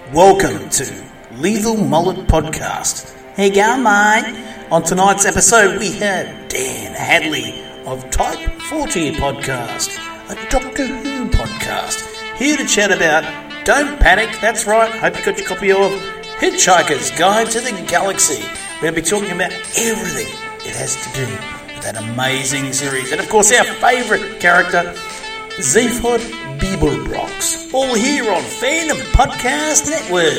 Welcome to Lethal Mullet Podcast. How you going, mate? On tonight's episode, we have Dan Hadley of Type 40 Podcast, a Doctor Who podcast, here to chat about Don't Panic, that's right, hope you got your copy of Hitchhiker's Guide to the Galaxy. We're going to be talking about everything it has to do with that amazing series. And of course, our favourite character, Zaphod Beeblebrox, all here on Fandom Podcast Network.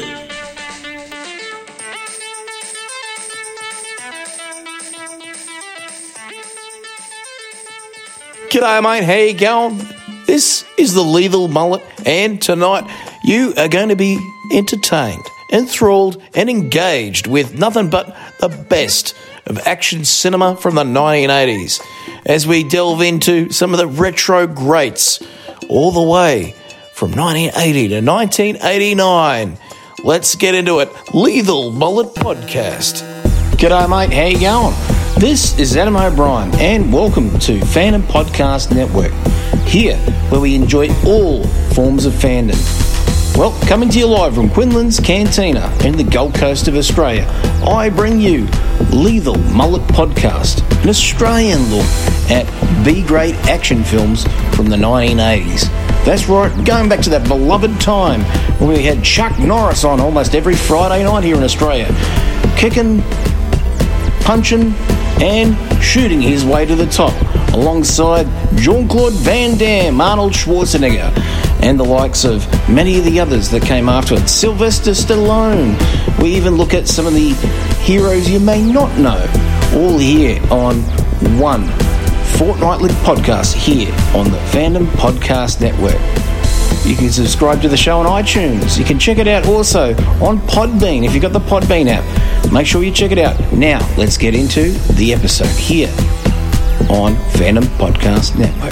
G'day mate, how you going? This is the Lethal Mullet, and tonight you are going to be entertained, enthralled and engaged with nothing but the best of action cinema from the 1980s as we delve into some of the retro greats all the way from 1980 to 1989. Let's get into it. Lethal Mullet Podcast. G'day mate, how you going? This is Adam O'Brien and welcome to Fandom Podcast Network, here where we enjoy all forms of fandom. Well, coming to you live from Quinlan's Cantina in the Gold Coast of Australia, I bring you Lethal Mullet Podcast, an Australian look at B-grade action films from the 1980s. That's right, going back to that beloved time when we had Chuck Norris on almost every Friday night here in Australia, kicking, punching and shooting his way to the top, alongside Jean-Claude Van Damme, Arnold Schwarzenegger, and the likes of many of the others that came after it. Sylvester Stallone. We even look at some of the heroes you may not know, all here on one fortnightly podcast here on the Fandom Podcast Network. You can subscribe to the show on iTunes. You can check it out also on Podbean if you've got the Podbean app. Make sure you check it out. Now, let's get into the episode here on Fandom Podcast Network.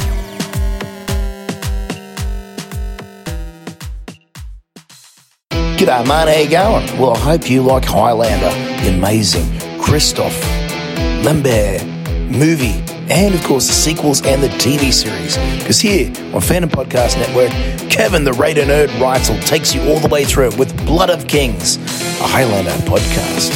G'day, mate. How you going? Well, I hope you like Highlander, the amazing Christophe Lambert movie, and of course the sequels and the TV series. Because here on Fandom Podcast Network, Kevin the Raider Nerd Reitzel takes you all the way through with Blood of Kings, a Highlander podcast.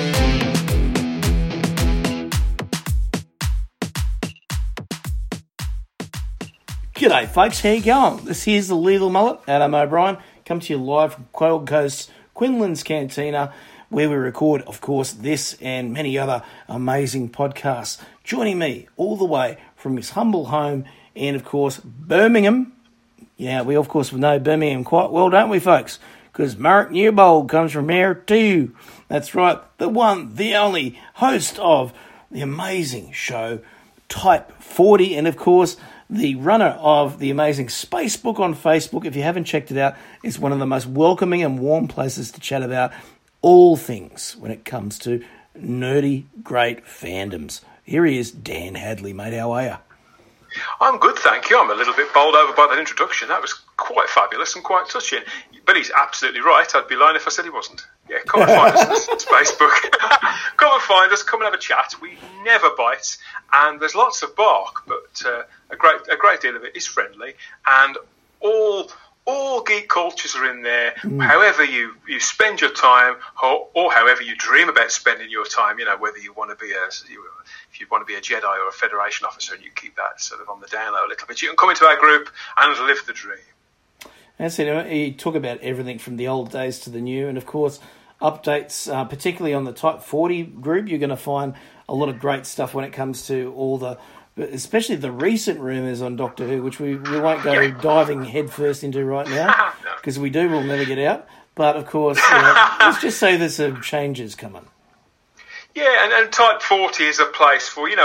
G'day folks, how you going? This here's the Lethal Mullet, Adam O'Brien, come to you live from Gold Coast, Quinlan's Cantina, where we record, of course, this and many other amazing podcasts. Joining me all the way from his humble home in, of course, Birmingham. Yeah, we, of course, know Birmingham quite well, don't we, folks? Because Mark Newbold comes from here too. That's right, the one, the only host of the amazing show, Type 40, and, of course, the runner of the amazing Space Book on Facebook. If you haven't checked it out, it's one of the most welcoming and warm places to chat about all things when it comes to nerdy, great fandoms. Here he is, Dan Hadley, mate. How are you? I'm good, thank you. I'm a little bit bowled over by that introduction. That was quite fabulous and quite touching. But he's absolutely right. I'd be lying if I said he wasn't. Yeah, come and find us on Facebook. Come and find us. Come and have a chat. We never bite, and there's lots of bark, but a great deal of it is friendly, and all geek cultures are in there. However you spend your time, or however you dream about spending your time, you know, whether you want to be if you want to be a Jedi or a Federation officer, and you keep that sort of on the down low a little bit, you can come into our group and live the dream. That's it. You talk about everything from the old days to the new, and of course updates, particularly on the Type 40 group. You're going to find a lot of great stuff when it comes to all the, especially the recent rumours on Doctor Who, which we won't go diving headfirst into right now, because we'll never get out. But of course, let's just say there's some changes coming. Yeah, and Type 40 is a place for, we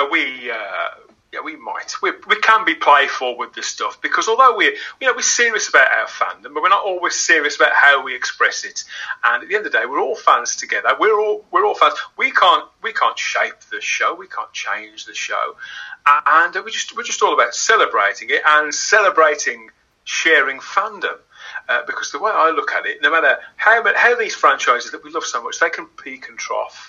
can be playful with this stuff, because although we're serious about our fandom, but we're not always serious about how we express it. And at the end of the day, we're all fans together. We're all fans. We can't shape the show. We can't change the show. And we're just all about celebrating it and celebrating sharing fandom. Because the way I look at it, no matter how these franchises that we love so much, they can peak and trough.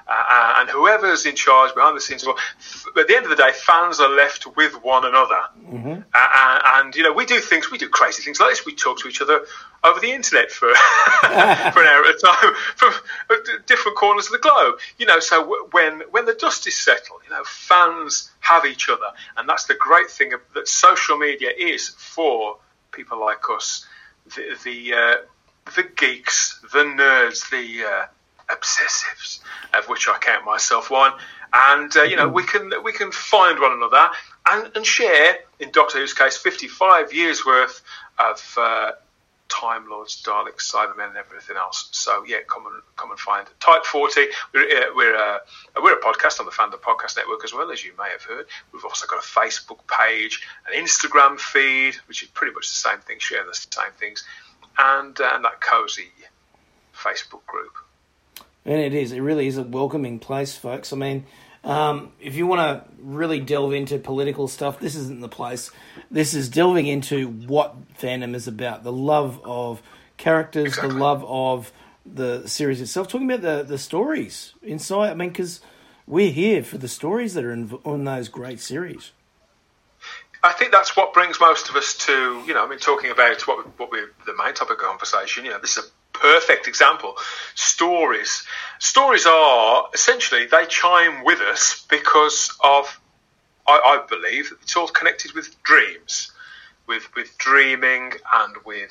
And whoever's in charge behind the scenes, well, at the end of the day, fans are left with one another. Mm-hmm. And we do crazy things like this. We talk to each other over the internet for for an hour at a time from different corners of the globe. So when the dust is settled, fans have each other, and that's the great thing that social media is for people like us, the geeks, the nerds, the obsessives, of which I count myself one. And we can find one another and share, in Doctor Who's case, 55 years worth of Time Lords, Daleks, Cybermen, and everything else. So come and find Type 40. We're a podcast on the Fandom Podcast Network as well, as you may have heard. We've also got a Facebook page, an Instagram feed, which is pretty much the same thing, sharing the same things, and that cozy Facebook group. And it really is a welcoming place, folks. I mean, if you want to really delve into political stuff, this isn't the place. This is delving into what fandom is about, the love of characters, exactly. The love of the series itself, talking about the stories inside. I mean, because we're here for the stories that are on those great series. I think that's what brings most of us to, talking about what we're the main topic of conversation. This is a perfect example. Stories are essentially, they chime with us because of, I believe, it's all connected with dreams, with dreaming and with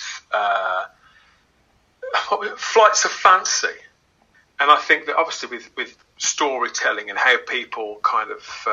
flights of fancy. And I think that obviously with storytelling and how people kind of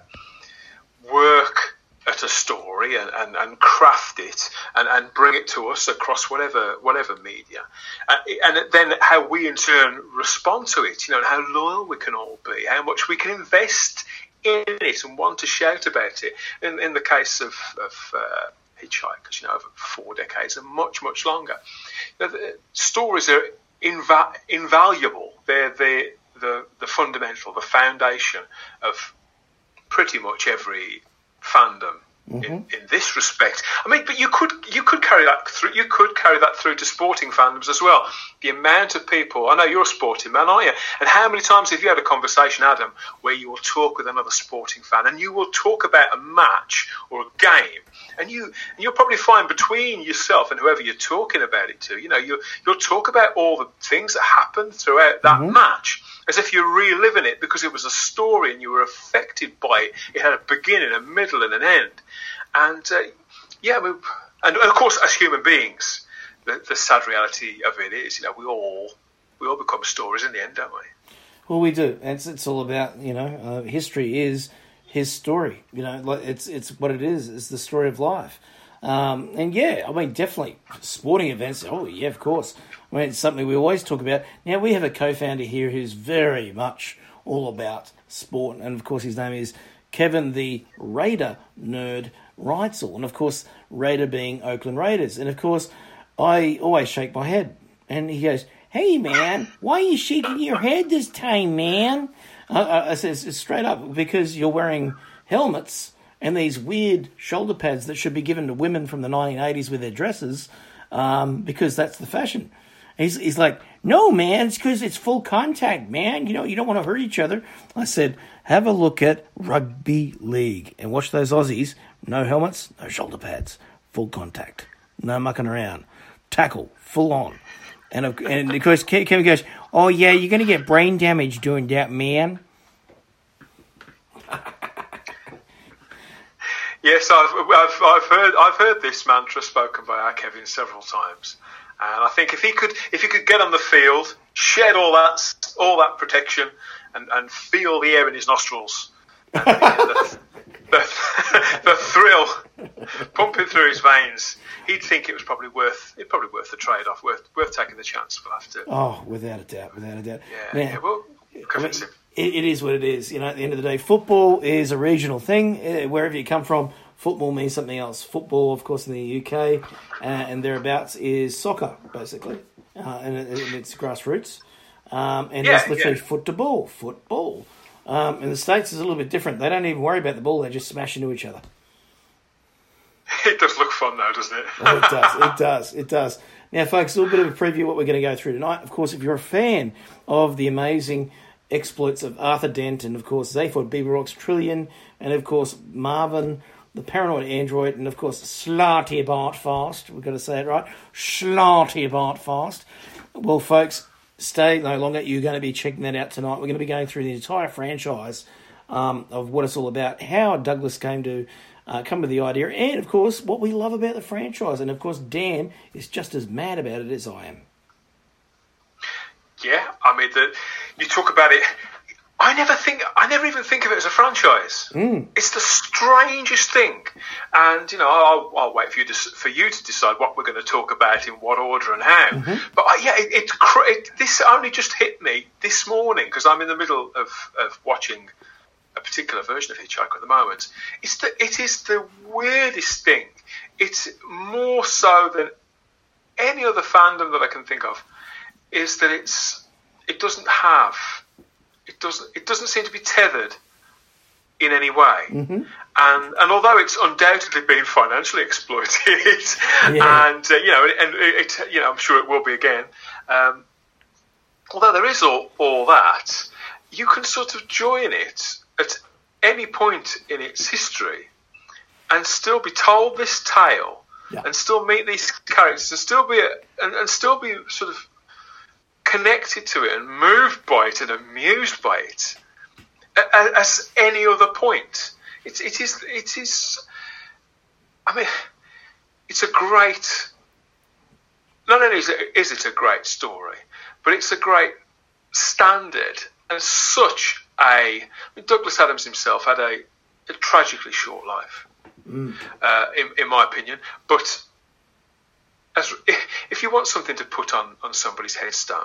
work at a story and craft it and bring it to us across whatever media, and then how we in turn respond to it, and how loyal we can all be, how much we can invest in it and want to shout about it. In the case of Hitchhikers, over 4 decades and much longer, the stories are invaluable. They're the fundamental, the foundation of pretty much every fandom in this respect. I mean, but you could carry that through. You could carry that through to sporting fandoms as well. The amount of people. I know you're a sporting man, aren't you? And how many times have you had a conversation, Adam, where you will talk with another sporting fan and you will talk about a match or a game, and you'll probably find between yourself and whoever you're talking about it to, you'll talk about all the things that happened throughout that match, as if you're reliving it because it was a story and you were affected by it. It had a beginning, a middle, and an end. And and of course, as human beings, the sad reality of it is, we all become stories in the end, don't we? Well, we do. It's all about, history is his story. It's what it is. It's the story of life. Definitely sporting events. Oh, yeah, of course. I mean, it's something we always talk about. Now, we have a co-founder here who's very much all about sport. And, of course, his name is Kevin, the Raider nerd, Reitzel. And, of course, Raider being Oakland Raiders. And, of course, I always shake my head. And he goes, "Hey, man, why are you shaking your head this time, man?" I says straight up, because you're wearing helmets and these weird shoulder pads that should be given to women from the 1980s with their dresses, because that's the fashion. He's like, "No, man, it's because it's full contact, man. You don't want to hurt each other." I said, "Have a look at rugby league and watch those Aussies. No helmets, no shoulder pads, full contact, no mucking around, tackle, full on." And of course, Kevin goes, "Oh yeah, you're going to get brain damage doing that, man." Yes, I've heard this mantra spoken by our Kevin several times, and I think if he could get on the field, shed all that protection, and feel the air in his nostrils, and the thrill pumping through his veins, he'd think it was probably worth the trade-off, worth taking the chance. We'll have to. Oh, without a doubt. Yeah. Well, it is what it is. At the end of the day, football is a regional thing. Wherever you come from, football means something else. Football, of course, in the UK and thereabouts is soccer, basically, and it's grassroots. It's literally football. In the States, it's a little bit different. They don't even worry about the ball; they just smash into each other. It does look fun, though, doesn't it? Oh, it does. Now, folks, a little bit of a preview of what we're going to go through tonight. Of course, if you're a fan of the amazing exploits of Arthur Dent and, of course, Zaphod Beaverrock's Trillion and, of course, Marvin, the Paranoid Android, and, of course, Slarty Bartfast. We've got to say it right. Slarty Bartfast. Well, folks, stay no longer. You're going to be checking that out tonight. We're going to be going through the entire franchise of what it's all about, how Douglas came to come with the idea, and, of course, what we love about the franchise. And, of course, Dan is just as mad about it as I am. Yeah, I mean, you talk about it. I never even think of it as a franchise. It's the strangest thing, and I'll wait for you to decide what we're going to talk about in what order and how. But this only just hit me this morning because I'm in the middle of watching a particular version of Hitchhiker at the moment. It is the weirdest thing. It's more so than any other fandom that I can think of. Is that it doesn't seem to be tethered in any way, and although it's undoubtedly been financially exploited, and I'm sure it will be again. Although there is all that, you can sort of join it at any point in its history, and still be told this tale, and still meet these characters, and still be sort of connected to it and moved by it and amused by it as any other point. It is. I mean, it's a great. Not only is it a great story, but it's a great standard and such a. I mean, Douglas Adams himself had a tragically short life, in my opinion, but. If you want something to put on somebody's headstone,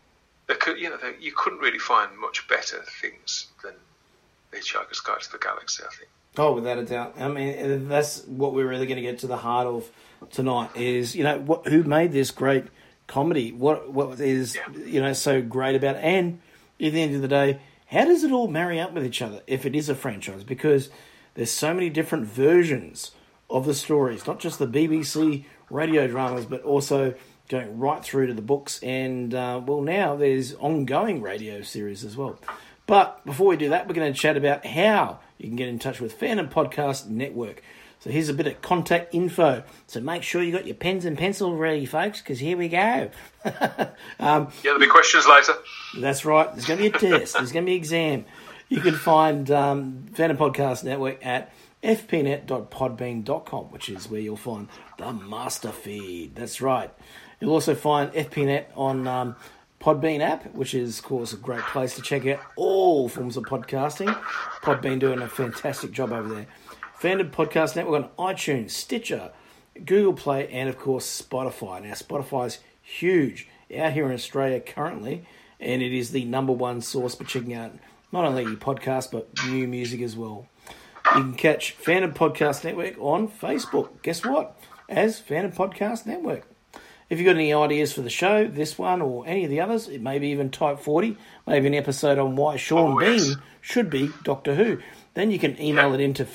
you couldn't really find much better things than The Hitchhiker's Guide to the Galaxy, I think. Oh, without a doubt. I mean, that's what we're really going to get to the heart of tonight is, who made this great comedy? What is, so great about it? And at the end of the day, how does it all marry up with each other if it is a franchise? Because there's so many different versions of the stories, not just the BBC radio dramas, but also going right through to the books, and now there's ongoing radio series as well. But before we do that, we're going to chat about how you can get in touch with Fandom Podcast Network. So here's a bit of contact info. So make sure you got your pens and pencils ready, folks, because here we go. There'll be questions later. That's right. There's going to be a test. There's going to be an exam. You can find Fandom Podcast Network at fpnet.podbean.com, which is where you'll find the master feed. That's right. You'll also find FPNet on Podbean app, which is, of course, a great place to check out all forms of podcasting. Podbean doing a fantastic job over there. Fandom Podcast Network on iTunes, Stitcher, Google Play, and, of course, Spotify. Now, Spotify's huge out here in Australia currently, and it is the number one source for checking out not only podcasts, but new music as well. You can catch Fandom Podcast Network on Facebook. Guess what? As Fandom Podcast Network. If you've got any ideas for the show, this one or any of the others, it may be even Type 40, maybe an episode on why Sean Bean should be Doctor Who, then you can email it into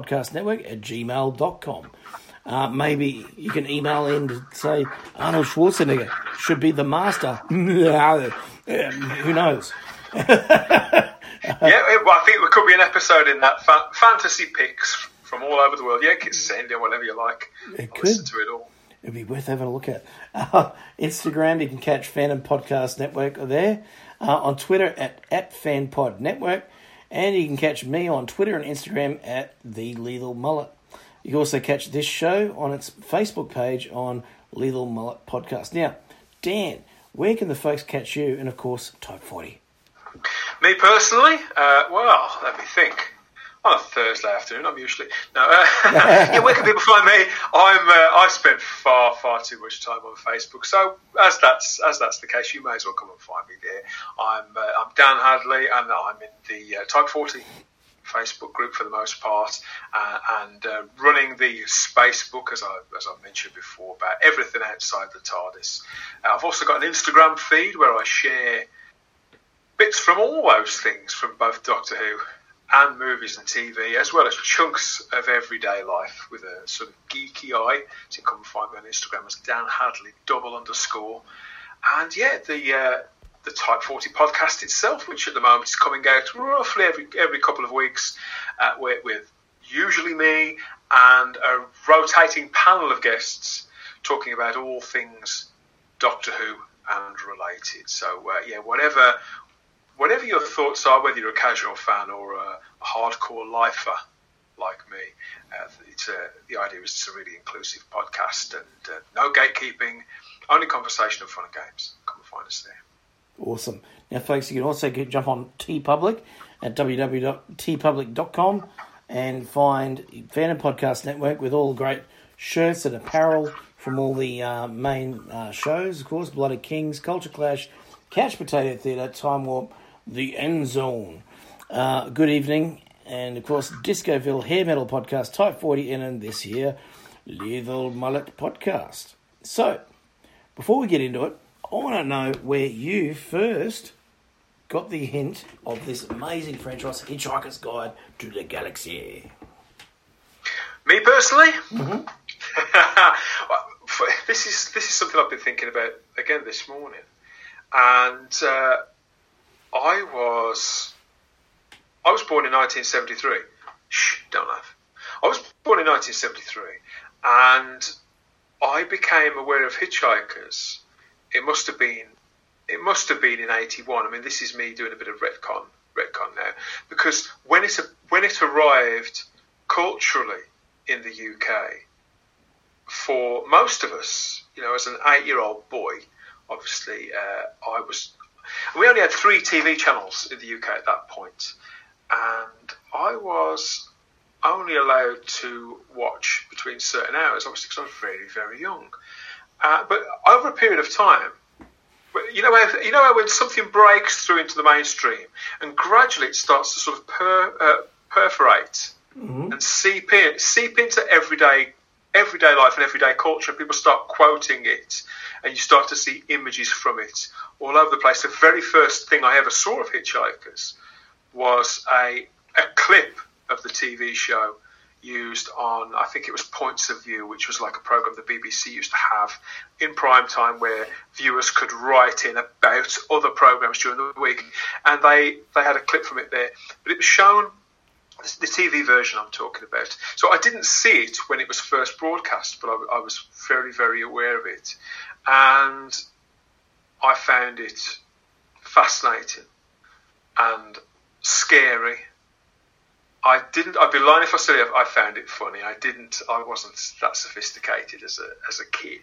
fandompodcastnetwork@gmail.com. Maybe you can email in to say Arnold Schwarzenegger should be the master. Who knows? I think there could be an episode in that fantasy picks from all over the world. Yeah, send in whatever you like. Listen to it all. It'd be worth having a look at. Instagram, you can catch Fandom Podcast Network there. On Twitter at FanPod Network. And you can catch me on Twitter and Instagram at The Lethal Mullet. You can also catch this show on its Facebook page on Lethal Mullet Podcast. Now, Dan, where can the folks catch you and, of course, Type 40? Me personally? Let me think. On a Thursday afternoon, I'm usually where can people find me? I spend far too much time on Facebook, so as that's the case, you may as well come and find me there. I'm Dan Hadley, and I'm in the Type 40 Facebook group for the most part, and running the Space Book, as I mentioned before, about everything outside the TARDIS. I've also got an Instagram feed where I share bits from all those things, from both Doctor Who and movies and TV, as well as chunks of everyday life with a sort of geeky eye. So you can come and find me on Instagram as Dan Hadley _. And yeah, the the Type 40 podcast itself, which at the moment is coming out roughly every couple of weeks, with usually me and a rotating panel of guests talking about all things Doctor Who and related. So, whatever your thoughts are, whether you're a casual fan or a hardcore lifer like me, the idea is it's a really inclusive podcast and no gatekeeping, only conversation and fun and games. Come and find us there. Awesome. Now, folks, you can also jump on TeePublic at www.teepublic.com and find Fandom Podcast Network with all the great shirts and apparel from all the main shows, of course, Blooded Kings, Culture Clash, Couch Potato Theatre, Time Warp, The End Zone. Good evening, and of course, Discoville, Hair Metal Podcast, Type 40, and this year, Lethal Mullet Podcast. So, before we get into it, I want to know where you first got the hint of this amazing franchise, Hitchhiker's Guide to the Galaxy. Me personally? Mm-hmm. This is something I've been thinking about again this morning, and I was born in 1973. Don't laugh. I was born in 1973, and I became aware of Hitchhikers. It must have been in 81. I mean, this is me doing a bit of retcon now, because when it arrived culturally in the UK, for most of us, as an 8-year-old boy, obviously, we only had 3 TV channels in the UK at that point, and I was only allowed to watch between certain hours, obviously, because I was very, very young. But over a period of time, you know how when something breaks through into the mainstream and gradually it starts to sort of perforate and seep into everyday life and everyday culture, and people start quoting it, and you start to see images from it all over the place. The very first thing I ever saw of Hitchhikers was a clip of the TV show used on, I think it was Points of View, which was like a program the BBC used to have in prime time where viewers could write in about other programs during the week, and they had a clip from it there, but it was shown, the TV version I'm talking about. So I didn't see it when it was first broadcast, but I was very, very aware of it, and I found it fascinating and scary. I'd be lying if I said I found it funny. I wasn't that sophisticated as a kid,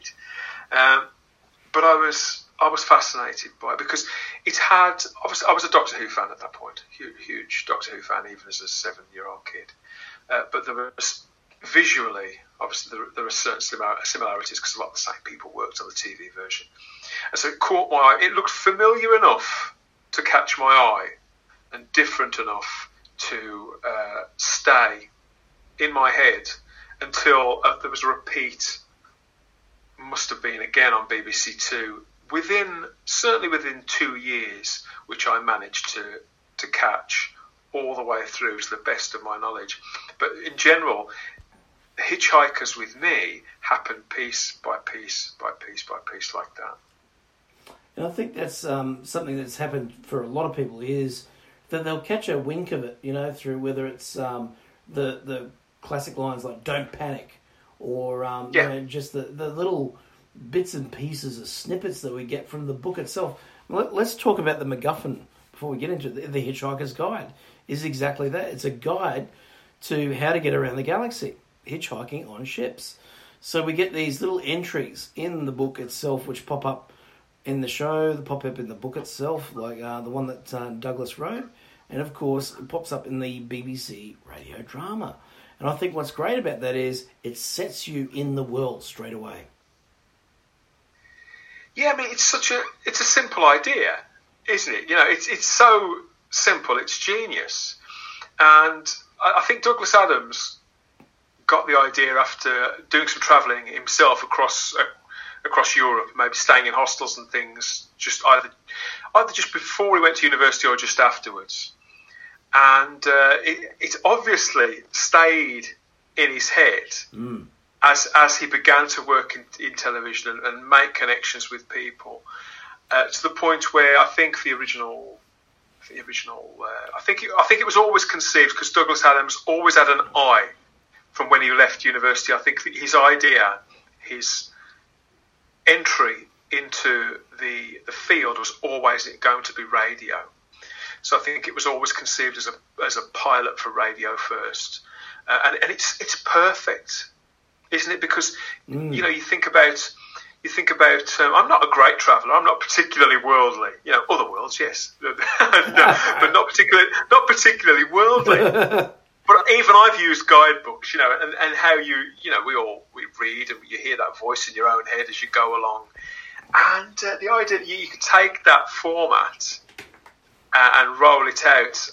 but I was fascinated by it because it had. Obviously, I was a Doctor Who fan at that point, huge Doctor Who fan, even as a 7-year-old kid. But there was visually, obviously, there were certain similarities because a lot of the same people worked on the TV version, and so it caught my eye. It looked familiar enough to catch my eye, and different enough to stay in my head until there was a repeat, must have been again on BBC Two, certainly within 2 years, which I managed to catch all the way through to the best of my knowledge. But in general, Hitchhikers with me happened piece by piece by piece by piece like that. And I think that's something that's happened for a lot of people is that they'll catch a wink of it, through whether it's the classic lines like "Don't panic," or just the little bits and pieces of snippets that we get from the book itself. Let's talk about the MacGuffin before we get into it. The Hitchhiker's Guide is exactly that. It's a guide to how to get around the galaxy, hitchhiking on ships. So we get these little entries in the book itself, which pop up in the show, they pop up in the book itself, like the one that Douglas wrote, and of course it pops up in the BBC radio drama. And I think what's great about that is it sets you in the world straight away. Yeah, I mean it's a simple idea, isn't it? It's so simple, it's genius, and I think Douglas Adams got the idea after doing some travelling himself across Europe, maybe staying in hostels and things, just either just before he went to university or just afterwards. And it obviously stayed in his head as he began to work in television and make connections with people to the point where I think the original, I think it was always conceived, because Douglas Adams always had an eye from when he left university. I think his idea, his entry into the field was always going to be radio. So I think it was always conceived as a pilot for radio first, and it's perfect, isn't it? Because you think about. I'm not a great traveller. I'm not particularly worldly. Other worlds, yes, but not particularly worldly. But even I've used guidebooks, and how we read and you hear that voice in your own head as you go along. And the idea that you could take that format and roll it out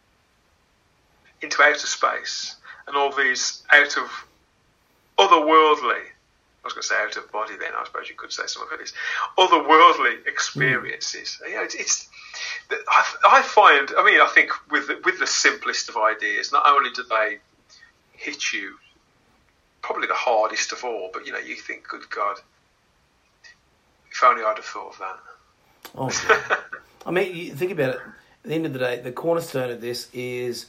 into outer space and all these otherworldly, I was going to say out of body then, I suppose you could say some of it is otherworldly experiences. I find, I think with the simplest of ideas, not only do they hit you probably the hardest of all, but you think, good God, if only I'd have thought of that. Oh, yeah. You think about it, at the end of the day, the cornerstone of this is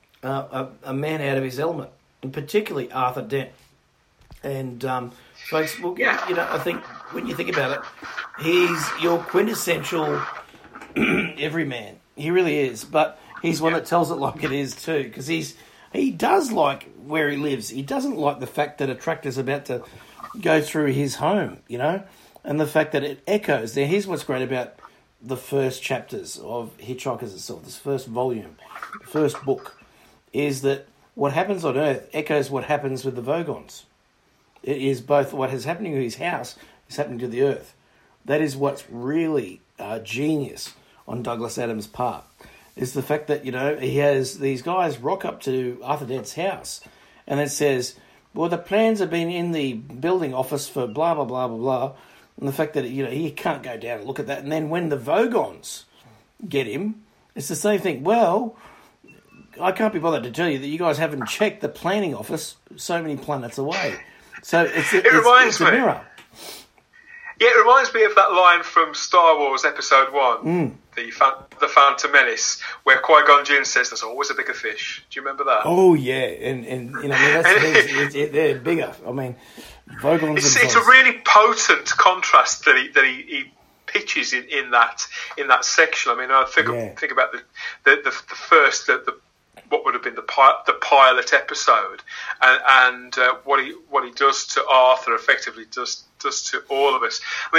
a man out of his element, and particularly Arthur Dent. And folks, I think when you think about it, he's your quintessential everyman. He really is, but he's one that tells it like it is too, because he does like where he lives. He doesn't like the fact that a tractor's about to go through his home, and the fact that it echoes. Now, here's what's great about the first chapters of Hitchhikers itself, this first volume, the first book, is that what happens on Earth echoes what happens with the Vogons. It is both what is happening to his house is happening to the Earth. That is what's really genius on Douglas Adams' part, is the fact that, he has these guys rock up to Arthur Dent's house and it says, well, the plans have been in the building office for blah, blah, blah, blah, blah. And the fact that, he can't go down and look at that. And then when the Vogons get him, it's the same thing. Well, I can't be bothered to tell you that you guys haven't checked the planning office so many planets away. So it's a mirror. Yeah, it reminds me of that line from Star Wars Episode 1, the Phantom Menace, where Qui-Gon Jinn says there's always a bigger fish. Do you remember that? Oh, yeah. And they're bigger. Vogons. It's a really potent contrast that he pitches in that section. I think about the first what would have been the pilot episode, and what he does to Arthur effectively does to all of us.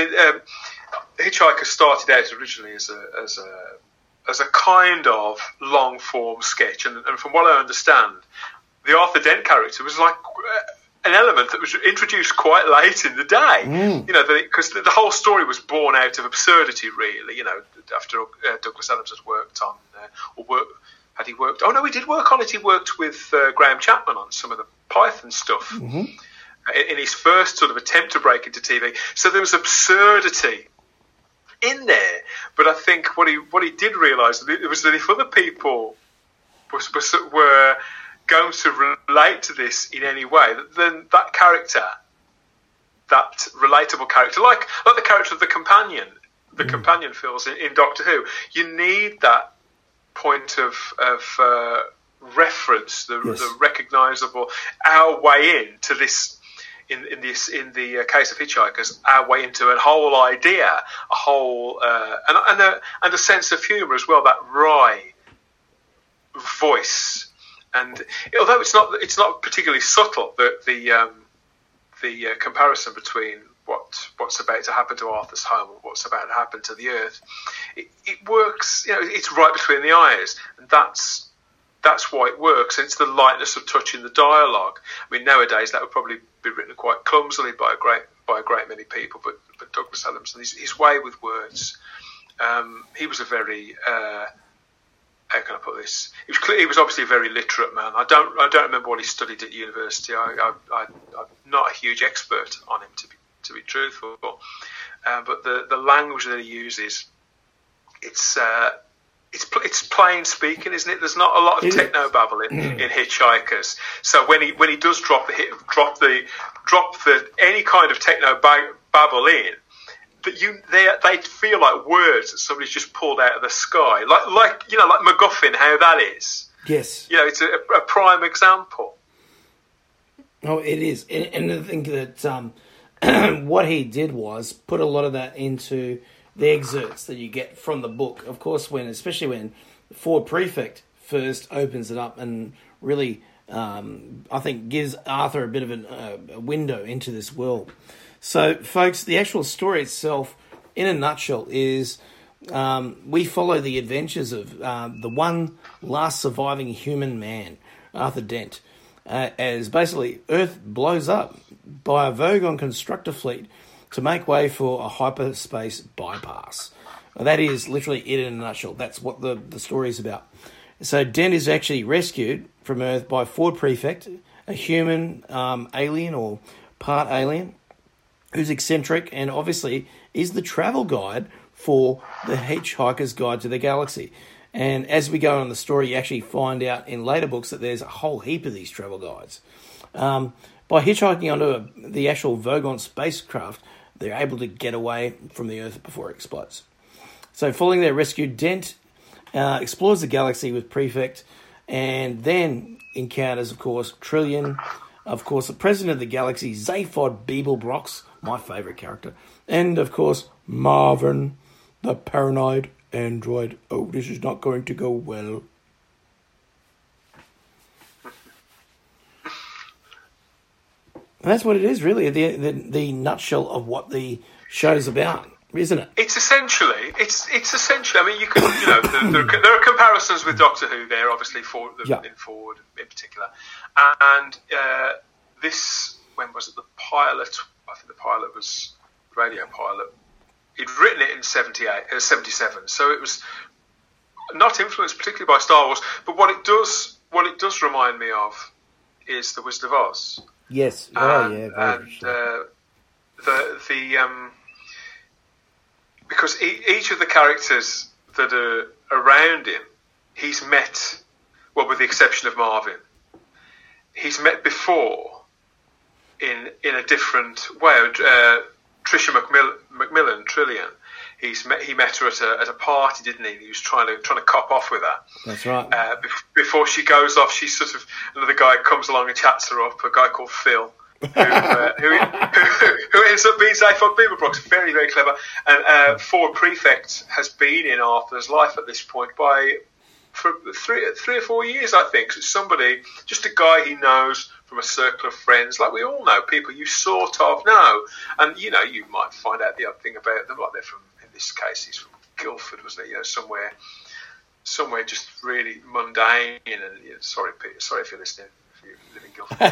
Hitchhiker started out originally as a kind of long form sketch, and from what I understand, the Arthur Dent character was like an element that was introduced quite late in the day. Because the whole story was born out of absurdity, really. After Douglas Adams had worked on Had he worked? Oh no, he did work on it. He worked with Graham Chapman on some of the Python stuff in his first sort of attempt to break into TV. So there was absurdity in there. But I think what he did realise was that if other people were going to relate to this in any way, then that character, that relatable character, like the character of the companion feels in Doctor Who, you need that point of reference, the recognisable, our way into this. In the case of Hitchhikers, our way into a whole idea, and a sense of humour as well. That wry voice, and although it's not particularly subtle, the comparison between what's about to happen to Arthur's home and what's about to happen to the Earth, it works. It's right between the eyes, and that's why it works. And it's the lightness of touch in the dialogue. I mean, nowadays that would probably be written quite clumsily by a great many people, but Douglas Adams and his way with words. He was a very how can I put this? He was obviously a very literate man. I don't remember what he studied at university. I'm not a huge expert on him to be truthful, but the language that he uses, it's plain speaking, isn't it? There's not a lot of techno babble in Hitchhikers. So when he does drop any kind of techno babble in, that they feel like words that somebody's just pulled out of the sky, like MacGuffin, how that is. Yes, it's a prime example. Oh, it is, and I think that what he did was put a lot of that into the excerpts that you get from the book. Of course, especially when Ford Prefect first opens it up and really, I think, gives Arthur a bit of a window into this world. So, folks, the actual story itself, in a nutshell, is we follow the adventures of the one last surviving human man, Arthur Dent, as basically Earth blows up by a Vogon constructor fleet to make way for a hyperspace bypass. Well, that is literally it in a nutshell. That's what the story is about. So Dent is actually rescued from Earth by Ford Prefect, a human alien or part alien, who's eccentric and obviously is the travel guide for the Hitchhiker's Guide to the Galaxy. And as we go on the story, you actually find out in later books that there's a whole heap of these travel guides. By hitchhiking onto the actual Vogon spacecraft, they're able to get away from the Earth before it explodes. So following their rescue, Dent explores the galaxy with Prefect and then encounters, of course, Trillian, of course, the president of the galaxy, Zaphod Beeblebrox, my favourite character, and, of course, Marvin, the paranoid android. Oh, this is not going to go well. And that's what it is, really, the nutshell of what the show's about, isn't it? It's essentially. I mean, you could, there are comparisons with Doctor Who there, obviously, in Forward in particular, and this. When was it? The pilot. I think the pilot was Radio Pilot. He'd written it in 77, so it was not influenced particularly by Star Wars. But what it does remind me of is The Wizard of Oz. Yes. Because each of the characters that are around him, he's met. Well, with the exception of Marvin, he's met before in a different way. Tricia Macmillan, Trillian. He met her at a party, didn't he? He was trying to cop off with her. That's right. Before she goes off, she's sort of another guy comes along and chats her up. A guy called Phil, who ends up being Zaphod Beeblebrox. Very, very clever. And Ford Prefect has been in Arthur's life at this point for three or 4 years, I think. So somebody, just a guy he knows from a circle of friends, like we all know, people you sort of know. And, you might find out the odd thing about them, like they're from, in this case, he's from Guildford, wasn't it? Somewhere just really mundane. And sorry, Peter, sorry if you're listening, if you live in Guildford.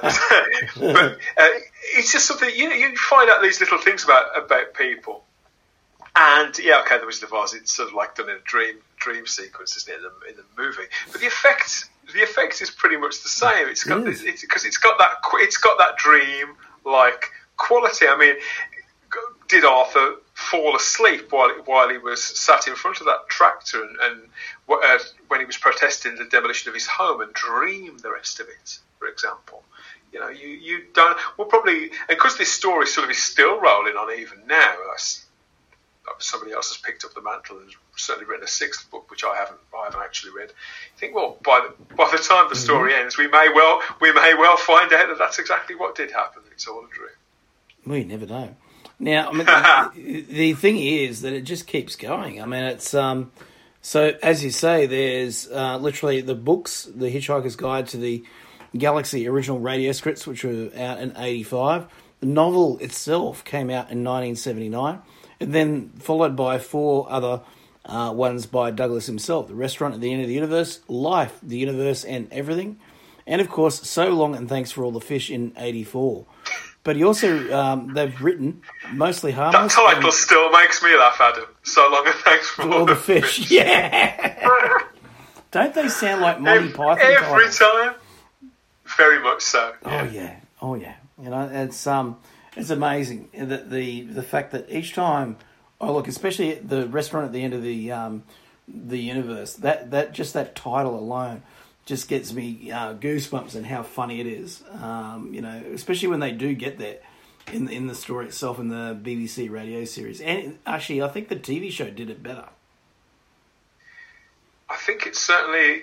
But it's just something, you find out these little things about people. And The Wizard of Oz, it's sort of like done in a dream sequence, isn't it, in the movie? But the effect is pretty much the same. It's got that dream like quality. I mean, did Arthur fall asleep while he was sat in front of that tractor and when he was protesting the demolition of his home and dream the rest of it, for example? You don't. Well, probably, and because this story sort of is still rolling on even now. Somebody else has picked up the mantle and certainly written a sixth book, which I haven't actually read. You think, well, by the time the story ends, we may well find out that that's exactly what did happen. It's all a dream. We never know. Now, I mean, the thing is that it just keeps going. I mean, it's so as you say, there's literally the books, The Hitchhiker's Guide to the Galaxy original radio scripts, which were out in 1985. The novel itself came out in 1979. And then followed by 4 other ones by Douglas himself. The Restaurant at the End of the Universe, Life, the Universe and Everything. And, of course, So Long and Thanks for All the Fish in 1984. But he also, they've written mostly harmless. That title still makes me laugh, Adam. So Long and Thanks for All the Fish. Yeah. Don't they sound like Monty Python every time? Very much so. Yeah. Oh, yeah. It's amazing that the fact that each time I look, especially at the Restaurant at the End of the Universe, that just that title alone just gets me goosebumps and how funny it is. Especially when they do get there. in the story itself in the BBC radio series. And actually, I think the TV show did it better. I think it's certainly.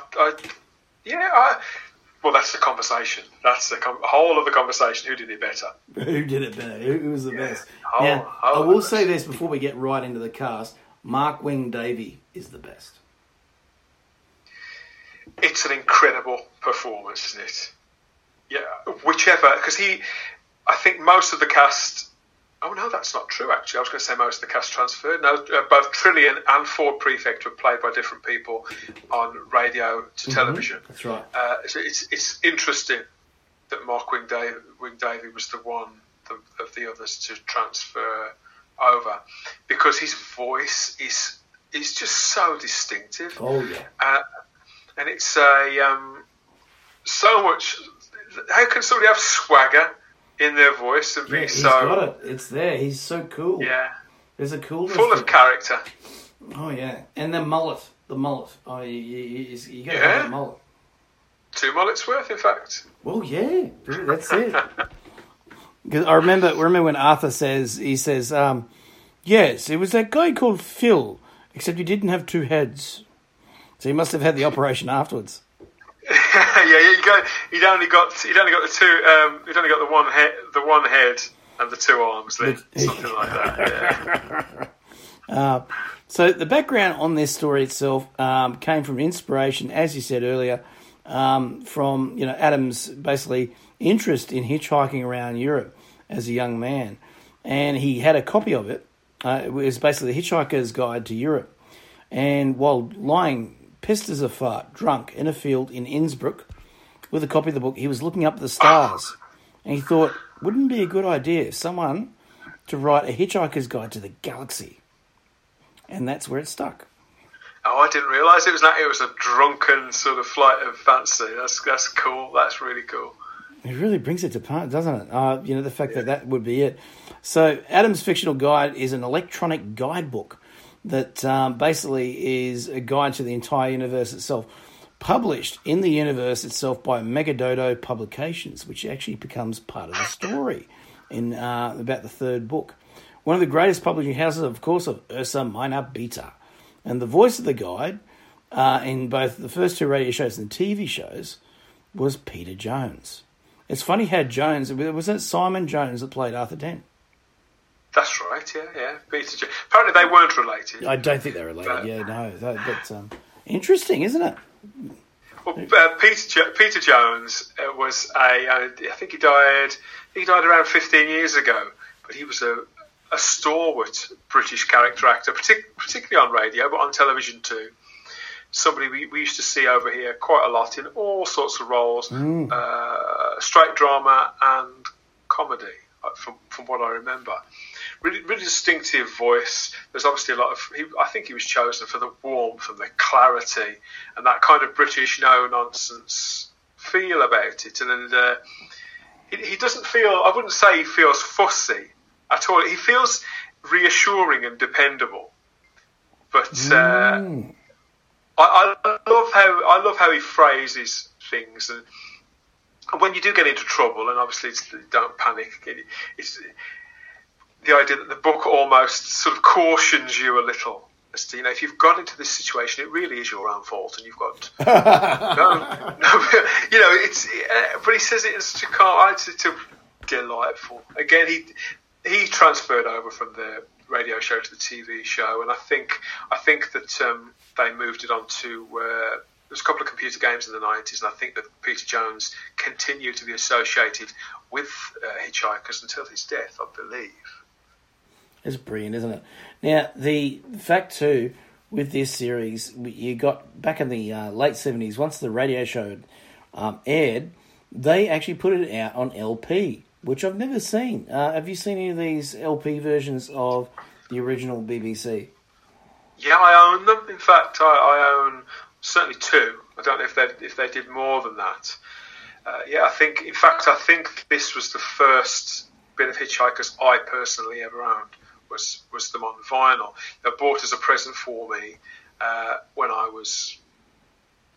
Well, that's the conversation. That's the whole of the conversation. Who did it better? Who did it better? Who was the best? Now, I will say this before we get right into the cast. Mark Wing Davey is the best. It's an incredible performance, isn't it? Yeah, whichever, because I think most of the cast. Oh no, that's not true. Actually, I was going to say most of the cast transferred. No, both Trillian and Ford Prefect were played by different people on radio to television. That's right. So it's interesting that Mark Wing Davey was the one of the others to transfer over, because his voice is just so distinctive. Oh yeah. And it's so much. How can somebody have swagger in their voice and be he's got it. It's there. He's so cool. Yeah. There's a coolness. Full of character. Oh yeah, and the mullet. Oh, you got to have that mullet. 2 mullets worth, in fact. Well, yeah, that's it. Because I remember when Arthur says, yes, it was that guy called Phil, except he didn't have 2 heads, so he must have had the operation afterwards. He'd only got the 2. He'd only got the one head and the 2 arms. Then something like that. Yeah. So the background on this story itself came from inspiration, as you said earlier, from Adam's basically interest in hitchhiking around Europe as a young man, and he had a copy of it. It was basically the Hitchhiker's Guide to Europe, and while lying pissed as a fart, drunk in a field in Innsbruck, with a copy of the book, he was looking up at the stars, and he thought, wouldn't it be a good idea someone to write a Hitchhiker's Guide to the Galaxy? And that's where it stuck. Oh, I didn't realise it was that. It was a drunken sort of flight of fancy. That's cool. That's really cool. It really brings it to part, doesn't it? The fact that would be it. So Adam's Fictional Guide is an electronic guidebook that basically is a guide to the entire universe itself, published in the universe itself by Megadodo Publications, which actually becomes part of the story in about the 3rd book. One of the greatest publishing houses, of course, of Ursa Minor Beta. And the voice of the guide in both the first 2 radio shows and the TV shows was Peter Jones. It's funny how Jones, was it Simon Jones that played Arthur Dent? That's right, yeah. Peter Jones. Apparently they weren't related. I don't think they're related, That's interesting, isn't it? Well, Peter Jones was I think he died around 15 years ago, but he was a stalwart British character actor, particularly on radio, but on television too. Somebody we used to see over here quite a lot in all sorts of roles, straight drama and comedy, from what I remember. Really, really distinctive voice. There's obviously a lot of. I think he was chosen for the warmth and the clarity and that kind of British no-nonsense feel about it. And he doesn't feel. I wouldn't say he feels fussy at all. He feels reassuring and dependable. But I love how he phrases things, and when you do get into trouble, and obviously don't panic. It's the idea that the book almost sort of cautions you a little as to, if you've got into this situation, it really is your own fault, and you've got it's. But he says it in such a calm, it's delightful. Again, he transferred over from the radio show to the TV show, and I think that they moved it on to. There's a couple of computer games in the 90s, and I think that Peter Jones continued to be associated with Hitchhikers until his death, I believe. It's brilliant, isn't it? Now, the fact too, with this series, you got back in the late 70s, once the radio show aired, they actually put it out on LP, which I've never seen. Have you seen any of these LP versions of the original BBC? Yeah, I own them. In fact, I own certainly 2. I don't know if they did more than that. I think this was the first bit of Hitchhikers I personally ever owned. Was them on vinyl. They were bought as a present for me when I was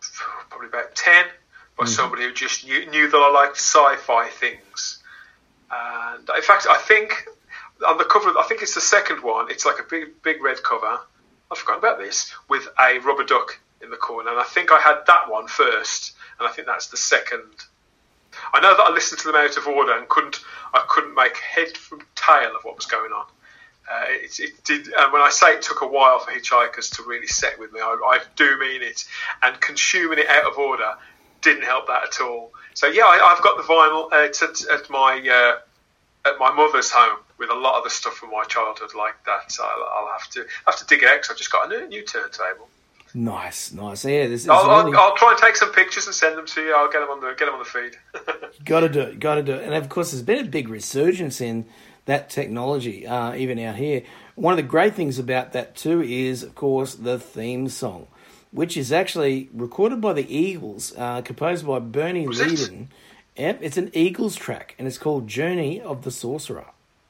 probably about 10 by somebody who just knew that I liked sci-fi things. And in fact, I think on the cover, I think it's the second one. It's like a big red cover. I forgot about this, with a rubber duck in the corner. And I think I had that one first, and I think that's the second. I know that I listened to them out of order and I couldn't make head from tail of what was going on. It did, and when I say it took a while for Hitchhikers to really set with me, I do mean it. And consuming it out of order didn't help that at all. So yeah, I've got the vinyl. It's at my mother's home with a lot of the stuff from my childhood like that. So I'll have to dig it out because I've just got a new turntable. Nice. Yeah, I'll try and take some pictures and send them to you. I'll get them on the feed. Got to do it. And of course, there's been a big resurgence in that technology, even out here. One of the great things about that too is, of course, the theme song, which is actually recorded by the Eagles, composed by Bernie Leadon. Yep, it's an Eagles track, and it's called "Journey of the Sorcerer."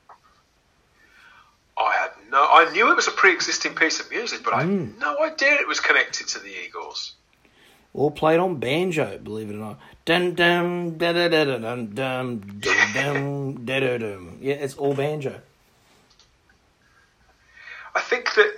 I knew it was a pre-existing piece of music, but I had no idea it was connected to the Eagles. All played on banjo, believe it or not. Dun dum da da da da dum dum dum da da dum. Yeah, it's all banjo. I think that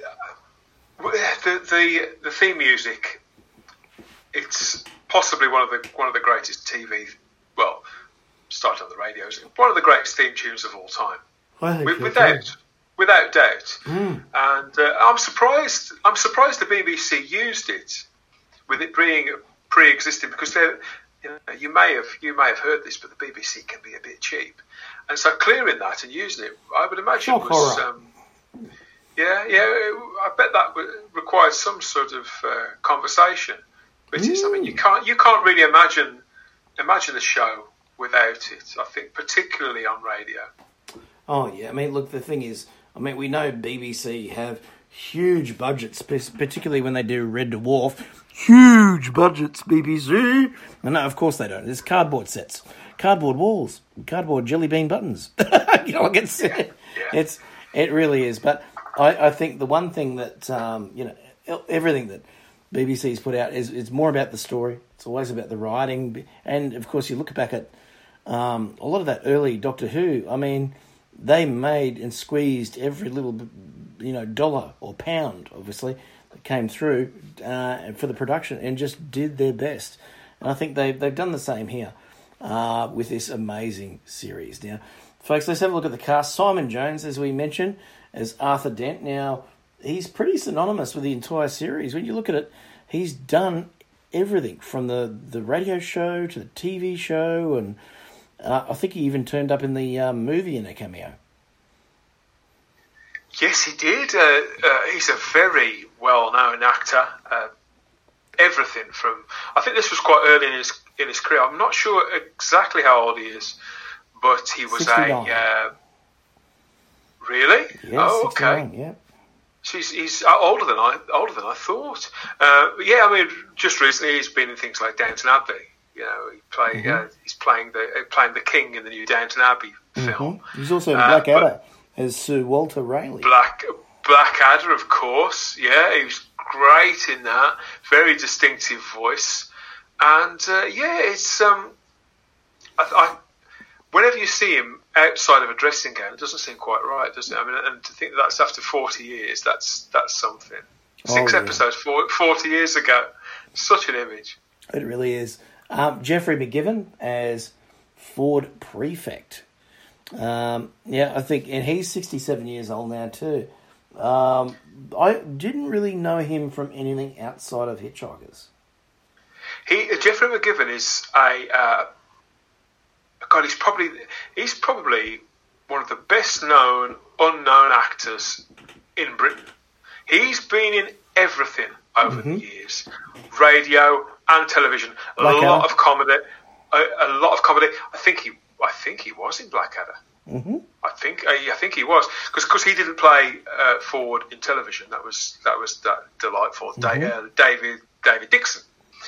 the theme music, it's possibly one of the greatest TV. Well, started on the radios. One of the greatest theme tunes of all time, without doubt. And I'm surprised the BBC used it, with it being pre-existing, because you may have heard this, but the BBC can be a bit cheap, and so clearing that and using it, I would imagine was I bet that required some sort of conversation. But it's, I mean, you can't really imagine a show without it. I think, particularly on radio. Oh yeah, I mean, look, the thing is, I mean, we know BBC have huge budgets, particularly when they do Red Dwarf. Huge budgets, BBC. No, of course they don't. There's cardboard sets, cardboard walls, cardboard jelly bean buttons. It really is. But I think the one thing that everything that BBC's put out is more about the story. It's always about the writing, and of course you look back at a lot of that early Doctor Who. I mean, they made and squeezed every little dollar or pound, obviously, that came through for the production, and just did their best. And I think they've done the same here with this amazing series. Now, folks, let's have a look at the cast. Simon Jones, as we mentioned, as Arthur Dent. Now, he's pretty synonymous with the entire series. When you look at it, he's done everything from the radio show to the TV show, and I think he even turned up in the movie in a cameo. Yes, he did. He's a very well-known actor. Everything from, I think this was quite early in his career. I'm not sure exactly how old he is, but he was 69. Really? Yeah, oh, 69, okay. Yeah. So he's older than I thought. I mean, just recently he's been in things like Downton Abbey. He's playing the king in the new Downton Abbey film. He's also in Blackadder as Sir Walter Raleigh. Blackadder, of course. Yeah, he was great in that. Very distinctive voice, and it's whenever you see him outside of a dressing gown, it doesn't seem quite right, does it? I mean, and to think that's after 40 years, that's something. 6 episodes, 40 years ago. Such an image. It really is. Geoffrey McGivern as Ford Prefect. I think, and he's 67 years old now too. I didn't really know him from anything outside of Hitchhikers. Geoffrey McGivern is he's probably one of the best known unknown actors in Britain. He's been in everything over the years, radio and television. A lot of comedy. I think he was in Blackadder. Mm-hmm. I think he was, because he didn't play Ford in television. That was that delightful David Dixon.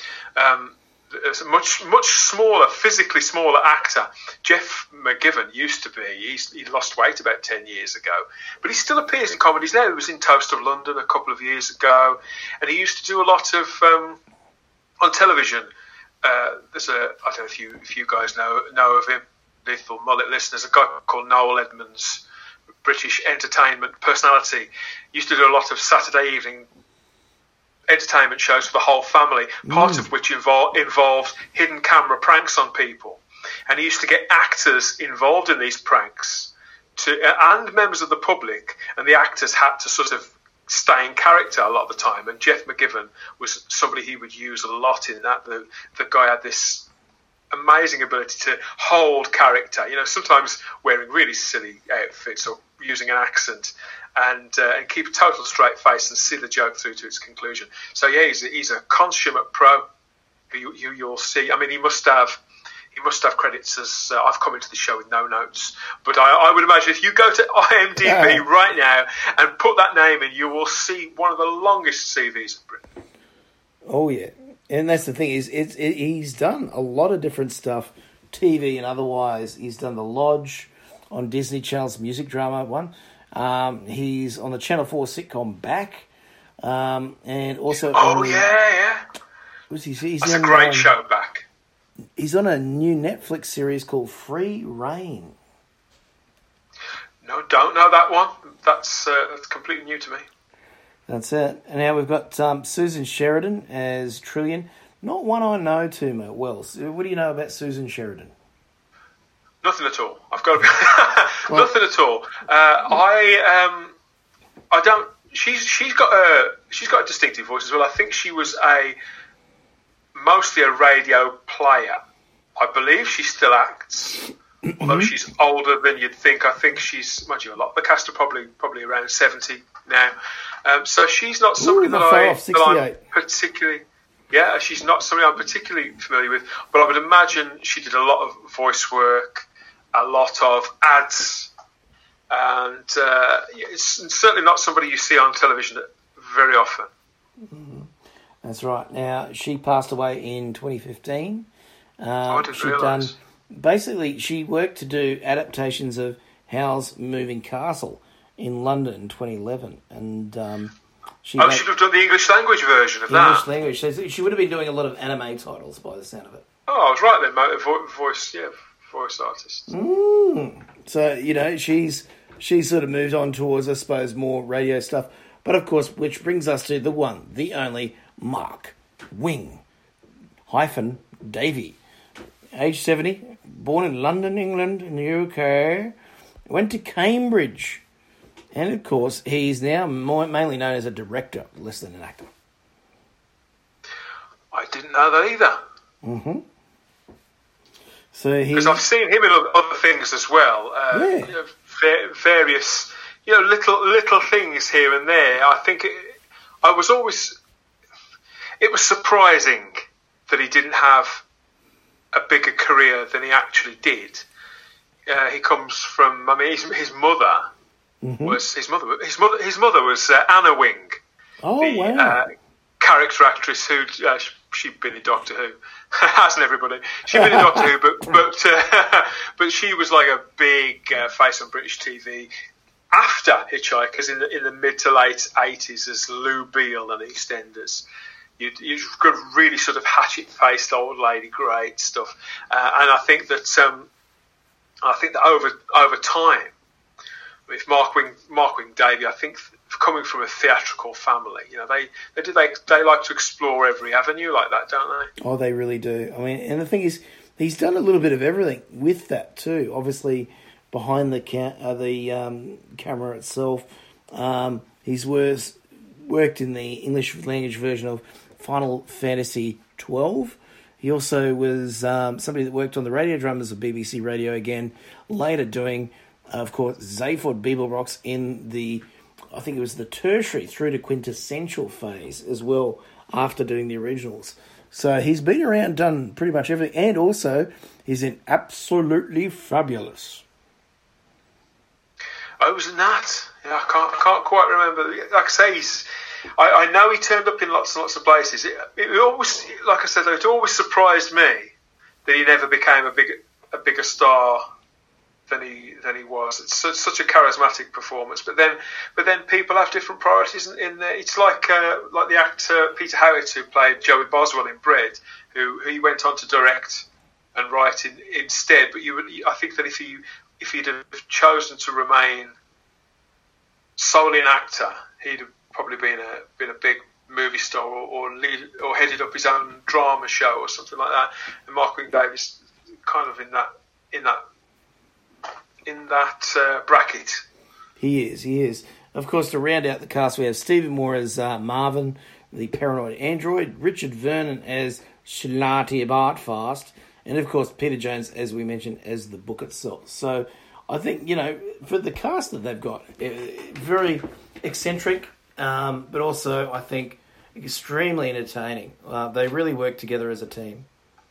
A much smaller, physically smaller actor. Jeff McGivern used to be. He lost weight about 10 years ago, but he still appears in comedies now. He was in Toast of London a couple of years ago, and he used to do a lot of on television. I don't know if you guys know of him. Lethal Mullet listeners, a guy called Noel Edmonds, British entertainment personality, used to do a lot of Saturday evening entertainment shows for the whole family, part of which involved hidden camera pranks on people. And he used to get actors involved in these pranks and members of the public, and the actors had to sort of stay in character a lot of the time. And Jeff McGivern was somebody he would use a lot in that. The guy had this amazing ability to hold character, sometimes wearing really silly outfits or using an accent, and keep a total straight face and see the joke through to its conclusion. So yeah, he's a consummate pro. You'll see. I mean, he must have credits as I've come into the show with no notes, but I would imagine if you go to IMDb right now and put that name in, you will see one of the longest CVs in Britain. Oh yeah, and that's the thing is, he's done a lot of different stuff, TV and otherwise. He's done The Lodge on Disney Channel's music drama one. He's on the Channel 4 sitcom Back, and also That's a great show, Back. He's on a new Netflix series called Free Reign. No, don't know that one. That's completely new to me. That's it. And now we've got Susan Sheridan as Trillian. Not one I know too well. So what do you know about Susan Sheridan? Nothing at all. I've got to be nothing at all. I don't. She's got a distinctive voice as well. I think she was mostly a radio player. I believe she still acts, although she's older than you'd think. I think she's, mind you, a lot. The cast are probably around 70 now. So she's not somebody that I'm particularly. Yeah, she's not somebody I'm particularly familiar with. But I would imagine she did a lot of voice work, a lot of ads, and it's certainly not somebody you see on television very often. Mm-hmm. That's right. Now, she passed away in 2015. I didn't realise. Basically, she worked to do adaptations of Howl's Moving Castle in London in 2011. And she'd have done the English language version of that. English language. So she would have been doing a lot of anime titles by the sound of it. Oh, I was right then, mate. Voice artist. So, she's sort of moved on towards, I suppose, more radio stuff. But, of course, which brings us to the one, the only, Mark Wing - Davey. Age 70, born in London, England, in the UK. Went to Cambridge. And, of course, he's now mainly known as a director, less than an actor. I didn't know that either. Mm-hmm. So because I've seen him in other things as well. Various, little things here and there. I think it was surprising that he didn't have a bigger career than he actually did. He comes from, his mother was Anna Wing. Oh, wow. Character actress who she'd been in Doctor Who. Hasn't everybody? She'd been in Doctor Who, but she was like a big face on British TV after Hitchhikers in the mid to late 80s as Lou Beale and EastEnders. You've got a really sort of hatchet-faced old lady, great stuff. And I think that over time, with Mark Wing Davey, I think coming from a theatrical family, they like to explore every avenue like that, don't they? Oh, they really do. I mean, and the thing is, he's done a little bit of everything with that too. Obviously, behind the camera itself, he's worked in the English language version of Final Fantasy 12. He also was somebody that worked on the radio dramas of BBC Radio again, later doing, of course, Zaphod Beeblebrox in the, I think it was the tertiary through to quintessential phase as well, after doing the originals. So he's been around, done pretty much everything, and also he's in Absolutely Fabulous. I was in that. Yeah, I can't quite remember. Like I say, I know he turned up in lots and lots of places. It always, like I said, it always surprised me that he never became a bigger star than he was. It's such a charismatic performance. But then people have different priorities. It's like the actor Peter Howitt, who played Joey Boswell in Bread, who he went on to direct and write instead. But I think that if he'd have chosen to remain solely an actor, he'd have probably been a big movie star or headed up his own drama show or something like that. And Mark Wing-Davies kind of in that bracket. He is. Of course, to round out the cast, we have Stephen Moore as Marvin, the paranoid android, Richard Vernon as Shlati Bartfast, and of course Peter Jones, as we mentioned, as the book itself. So I think, for the cast that they've got, very eccentric, but also I think extremely entertaining. They really work together as a team.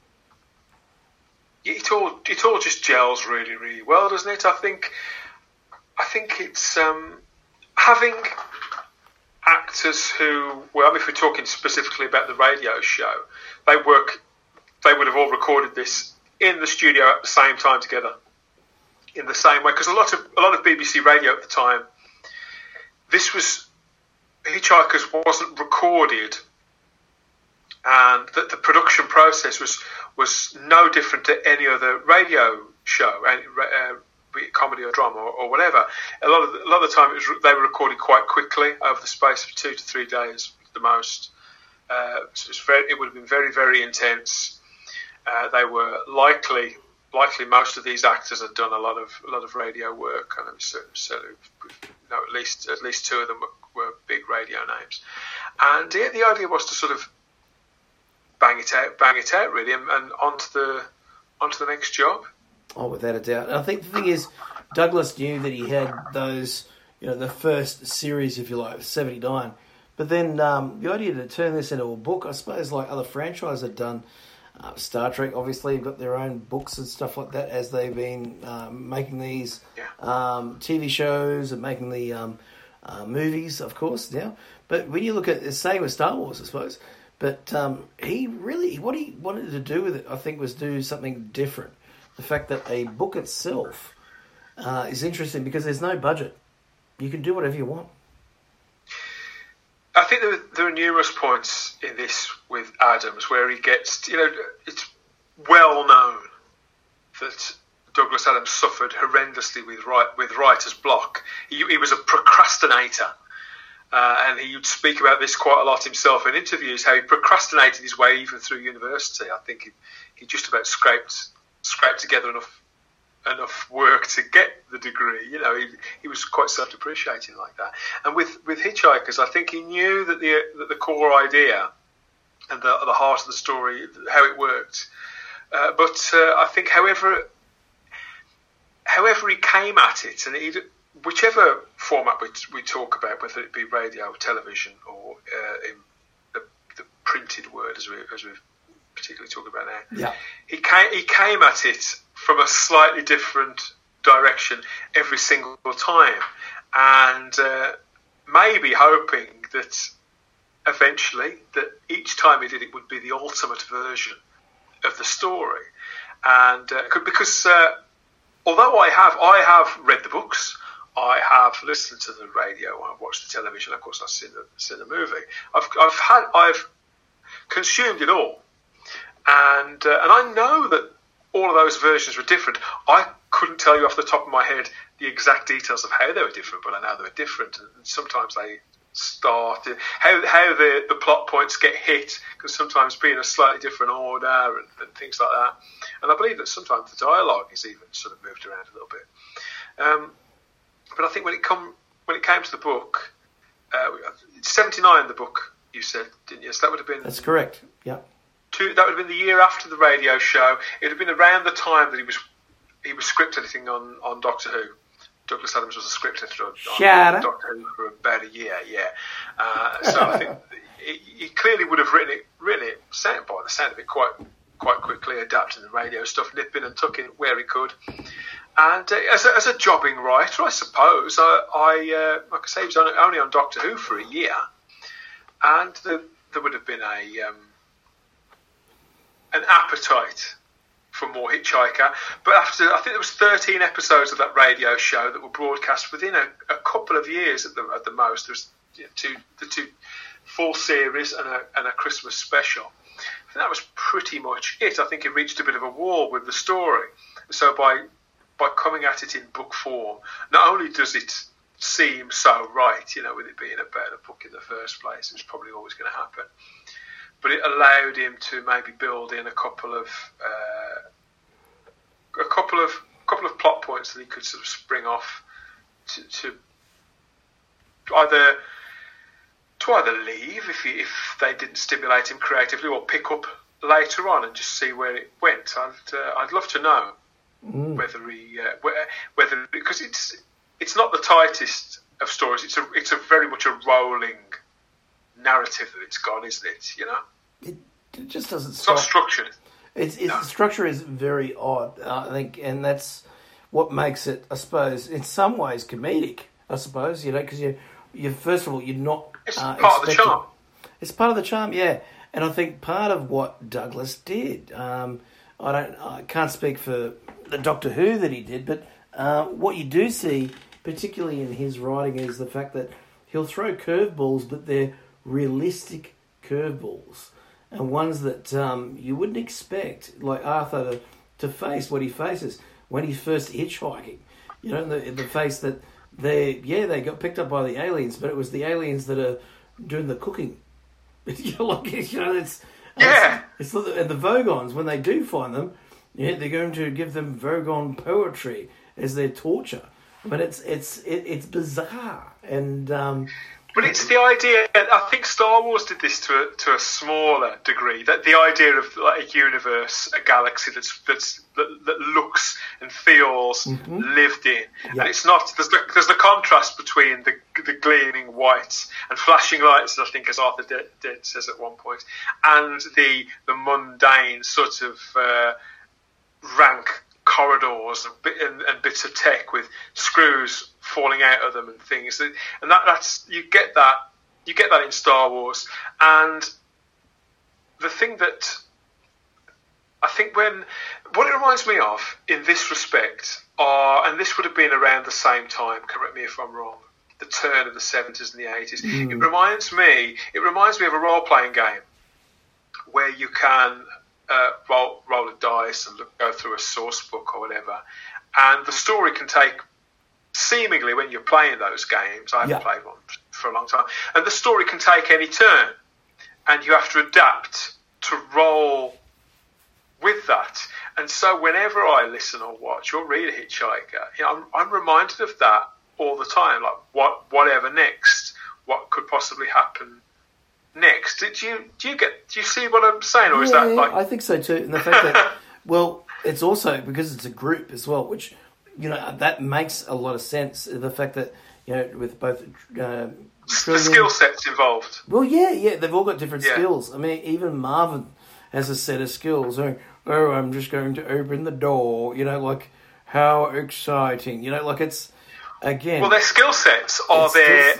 It all just gels really, really well, doesn't it? I think it's having actors who, if we're talking specifically about the radio show, they would have all recorded this in the studio at the same time together, in the same way. Because a lot of BBC radio at the time, Hitchhikers wasn't recorded, and that the production process was no different to any other radio show, be it comedy or drama or whatever. A lot of the time they were recorded quite quickly over the space of 2 to 3 days at the most. So it would have been very, very intense. They were likely most of these actors had done a lot of radio work, and certainly, at least two of them were big radio names. And the idea was to sort of bang it out really, and onto the next job. Oh, without a doubt. And I think the thing is, Douglas knew that he had those, the first series, if you like, 79. But then the idea to turn this into a book, I suppose, like other franchises have done, Star Trek obviously have got their own books and stuff like that as they've been making these TV shows and making the movies, of course, now. But when you look at the same with Star Wars, I suppose. But what he wanted to do with it, I think, was do something different. The fact that a book itself is interesting because there's no budget. You can do whatever you want. I think there are numerous points in this with Adams where he gets, it's well known that Douglas Adams suffered horrendously with writer's block. He was a procrastinator, and he would speak about this quite a lot himself in interviews, how he procrastinated his way even through university. I think he just about scraped together enough work to get the degree. He was quite self-depreciating like that. And with Hitchhikers, I think he knew that the core idea and the heart of the story, how it worked. But I think however he came at it, and whichever format we talk about, whether it be radio, television, or in the printed word, as we've particularly talking about now. Yeah. He came at it from a slightly different direction every single time, and maybe hoping that eventually that each time he did it would be the ultimate version of the story. And because although I have read the books, I have listened to the radio, I've watched the television, of course I've seen the movie. I've consumed it all. And I know that all of those versions were different. I couldn't tell you off the top of my head the exact details of how they were different, but I know they were different. And sometimes they start how the plot points get hit can sometimes be in a slightly different order and things like that. And I believe that sometimes the dialogue is even sort of moved around a little bit. But I think when it came to the book, 79, the book you said, didn't you? So that would have been. That's correct. Yeah. That would have been the year after the radio show. It would have been around the time that he was script editing on Doctor Who. Douglas Adams was a script editor on Doctor Who for about a year. Yeah. So I think he clearly would have written it really, by the sound of it, quite quickly, adapting the radio stuff, nipping and tucking where he could. And as a jobbing writer, I suppose, I like I say, he was only on Doctor Who for a year, and there would have been an appetite for more Hitchhiker. But after, I think there was 13 episodes of that radio show that were broadcast within a couple of years at the most. There was the two full series and a Christmas special. think that was pretty much it. I think it reached a bit of a wall with the story. So by coming at it in book form, not only does it seem so right, with it being a better book in the first place, it's probably always going to happen, but it allowed him to maybe build in a couple of plot points that he could sort of spring off to either leave if they didn't stimulate him creatively, or pick up later on and just see where it went. I'd love to know whether because it's not the tightest of stories. It's a very much a rolling narrative that it's got, isn't it? It just doesn't. It's not structured. The structure is very odd, I think, and that's what makes it, I suppose, in some ways comedic. I suppose, because you first of all, you're not. It's part of the charm. It's part of the charm, yeah. And I think part of what Douglas did, I can't speak for the Doctor Who that he did, but what you do see, particularly in his writing, is the fact that he'll throw curveballs, but they're realistic curveballs, and ones that you wouldn't expect, like Arthur to face what he faces when he's first hitchhiking. The face that they got picked up by the aliens, but it was the aliens that are doing the cooking. It's and the Vogons, when they do find them, they're going to give them Vogon poetry as their torture. But it's bizarre, and but it's the idea. I think Star Wars did this to a smaller degree. That the idea of like a universe, a galaxy that looks and feels lived in, and it's not. There's the contrast between the gleaming whites and flashing lights, I think, as Arthur Dent says at one point, and the mundane sort of rank corridors and bits of tech with screws falling out of them and things, and that's you get that in Star Wars. And the thing that I think what it reminds me of in this respect and this would have been around the same time, correct me if I'm wrong, the turn of the 70s and the 80s. It reminds me of a role-playing game where you can roll a dice and go through a source book or whatever, and the story can take, seemingly when you're playing those games, I haven't played one for a long time, and the story can take any turn, and you have to adapt to roll with that. And so whenever I listen or watch or read a Hitchhiker, I'm reminded of that all the time, like whatever next, what could possibly happen next. Do you see what I'm saying, or is that like? I think so too, and the fact that it's also because it's a group as well, which that makes a lot of sense. The fact that with both the skill sets involved. Well, yeah, they've all got different skills. I mean, even Marvin has a set of skills. I'm just going to open the door. Like how exciting. Like it's again. Well, their skill sets are the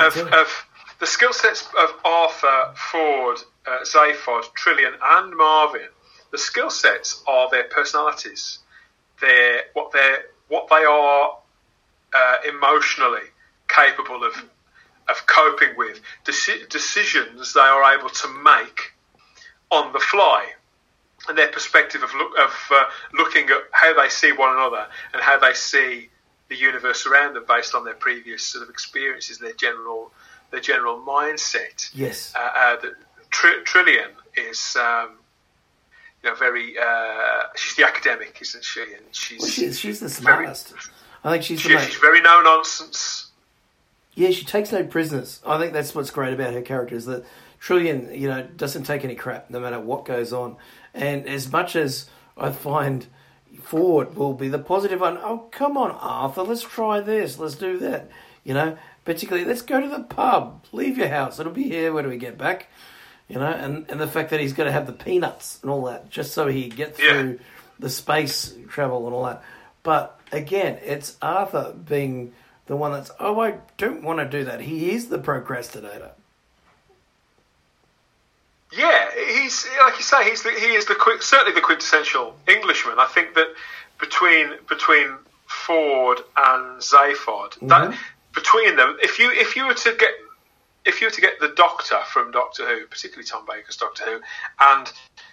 skill sets of Arthur, Ford, Zaphod, Trillian, and Marvin. The skill sets are their personalities. What they are emotionally capable of coping with, decisions they are able to make on the fly, and their perspective of looking at how they see one another and how they see the universe around them based on their previous sort of experiences, their general mindset. Yes. Trillian is very. She's the academic, isn't she? And she's the smartest. I think she's very no nonsense. Yeah, she takes no prisoners. I think that's what's great about her character, is that Trillian, doesn't take any crap no matter what goes on. And as much as I find Ford will be the positive one, oh, come on, Arthur, let's try this, let's do that. Particularly, let's go to the pub, leave your house, it'll be here when we get back. And the fact that he's got to have the peanuts and all that, just so he get through the space travel and all that. But again, it's Arthur being the one that's, I don't want to do that. He is the procrastinator. Yeah, he's like you say. He is certainly the quintessential Englishman. I think that between Ford and Zaphod, that between them, if you were to get the Doctor from Doctor Who, particularly Tom Baker's Doctor Who, and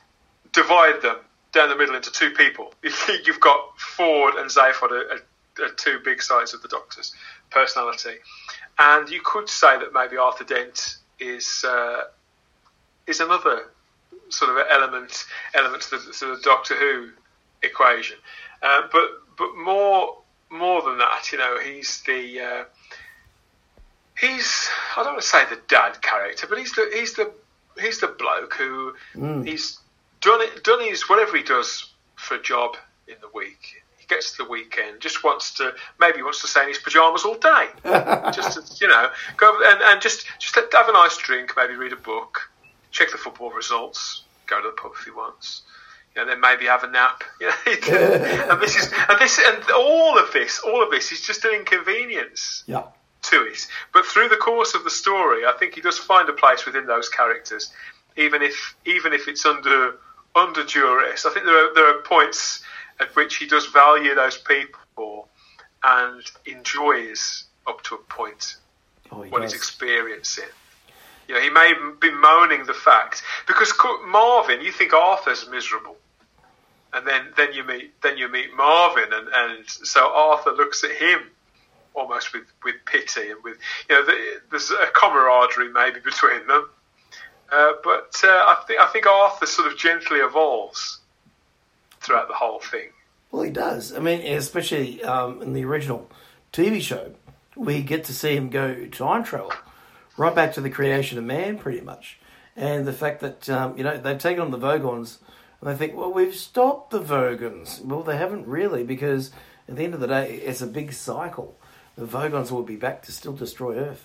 divide them down the middle into two people. You've got Ford and Zaphod are two big sides of the Doctor's personality, and you could say that maybe Arthur Dent is another sort of element to the Doctor Who equation, but more than that, he's I don't want to say the dad character, but he's the bloke who he's done his whatever he does for a job in the week. He gets to the weekend, just wants to stay in his pajamas all day, just to, go and just have a nice drink, maybe read a book, check the football results, go to the pub if he wants. Then maybe have a nap. and all of this is just an inconvenience to it. But through the course of the story, I think he does find a place within those characters, even if it's under duress. I think there are points at which he does value those people and enjoys up to a point what he's experiencing. He may be moaning the fact, because Marvin, you think Arthur's miserable. And then you meet Marvin, and so Arthur looks at him almost with pity, and with there's a camaraderie maybe between them. But I think Arthur sort of gently evolves throughout the whole thing. Well, he does. I mean, especially in the original TV show, we get to see him go time travel right back to the creation of man, pretty much, and the fact that they've taken on the Vogons. And they think, well, we've stopped the Vogons. Well, they haven't really, because at the end of the day, it's a big cycle. The Vogons will be back to still destroy Earth.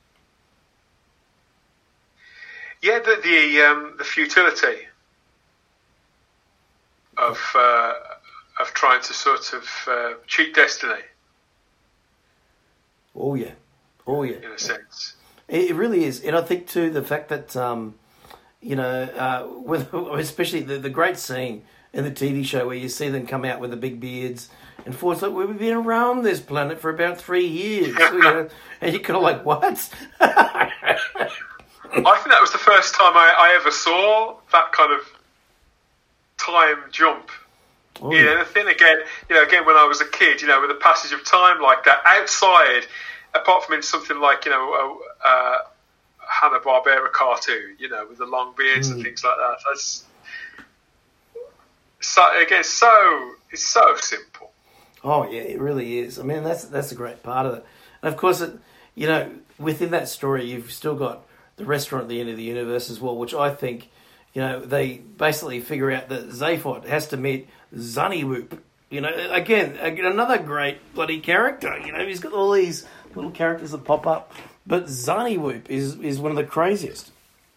Yeah, the futility of trying to sort of cheat destiny. Oh yeah. In a sense, it really is, and I think too the fact that. Especially the great scene in the TV show where you see them come out with the big beards, and Ford's like, we've been around this planet for about 3 years. And you're kind of like, what? I think that was the first time I ever saw that kind of time jump. Oh, And then again when I was a kid, with the passage of time like that, outside, apart from in something like, Hanna-Barbera cartoon, with the long beards and things like that. That's it's so simple. Oh yeah, it really is. I mean, that's a great part of it. And of course, within that story, you've still got the restaurant at the end of the universe as well, which I think, they basically figure out that Zaphod has to meet Zunnywoop. Again, another great bloody character. He's got all these little characters that pop up. But Zunnywoop is one of the craziest.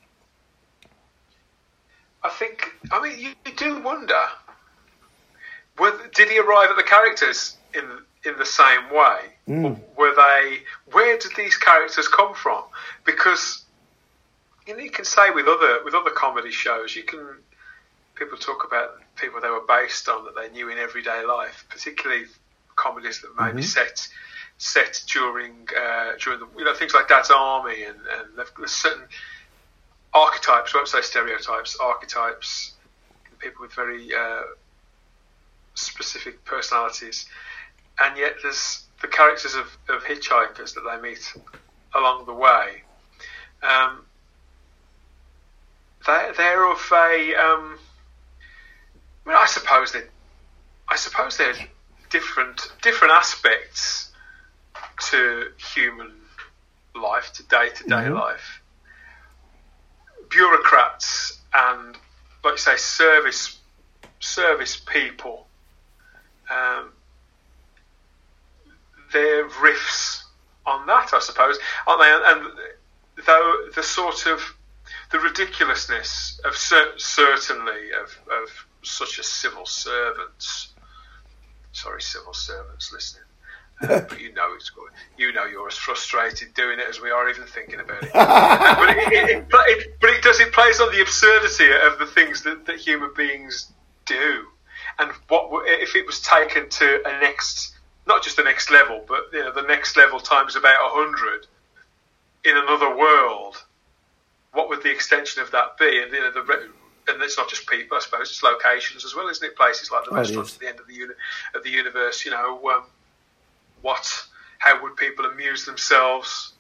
You do wonder, did he arrive at the characters in the same way? Where did these characters come from? Because, you can say with other comedy shows, people talk about people they were based on that they knew in everyday life, particularly comedies that may be set during the things like Dad's Army, and there's certain archetypes, I won't say stereotypes, archetypes, people with very specific personalities, and yet there's the characters of hitchhikers that they meet along the way. They're of a I suppose they're different aspects to human life, to day-to-day life. Bureaucrats and, like you say, service people. They're riffs on that, I suppose, aren't they? And though the ridiculousness of certainly of such a civil servants. Sorry, civil servants listening. But you're as frustrated doing it as we are even thinking about it. It plays on the absurdity of the things that human beings do, and what if it was taken to a next, not just the next level, but the next level times about 100 in another world. What would the extension of that be? And and it's not just people, I suppose, it's locations as well, isn't it? Places like the restaurants at the end of the universe. How would people amuse themselves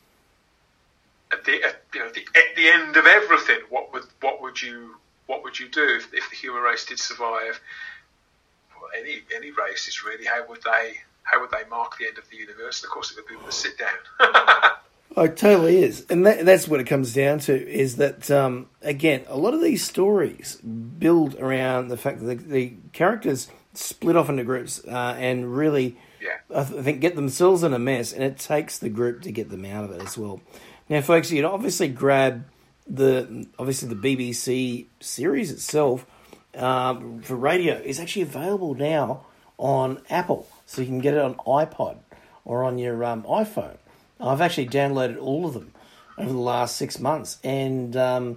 at the end of everything? What would you do if the human race did survive? Well, any races really. How would they mark the end of the universe? And of course, it would be with a sit down. Oh, it totally is. And that's what it comes down to, is that, again, a lot of these stories build around the fact that the characters split off into groups and really, I think, get themselves in a mess, and it takes the group to get them out of it as well. Now, folks, you'd obviously grab the BBC series itself for radio is actually available now on Apple, so you can get it on iPod or on your iPhone. I've actually downloaded all of them over the last 6 months, and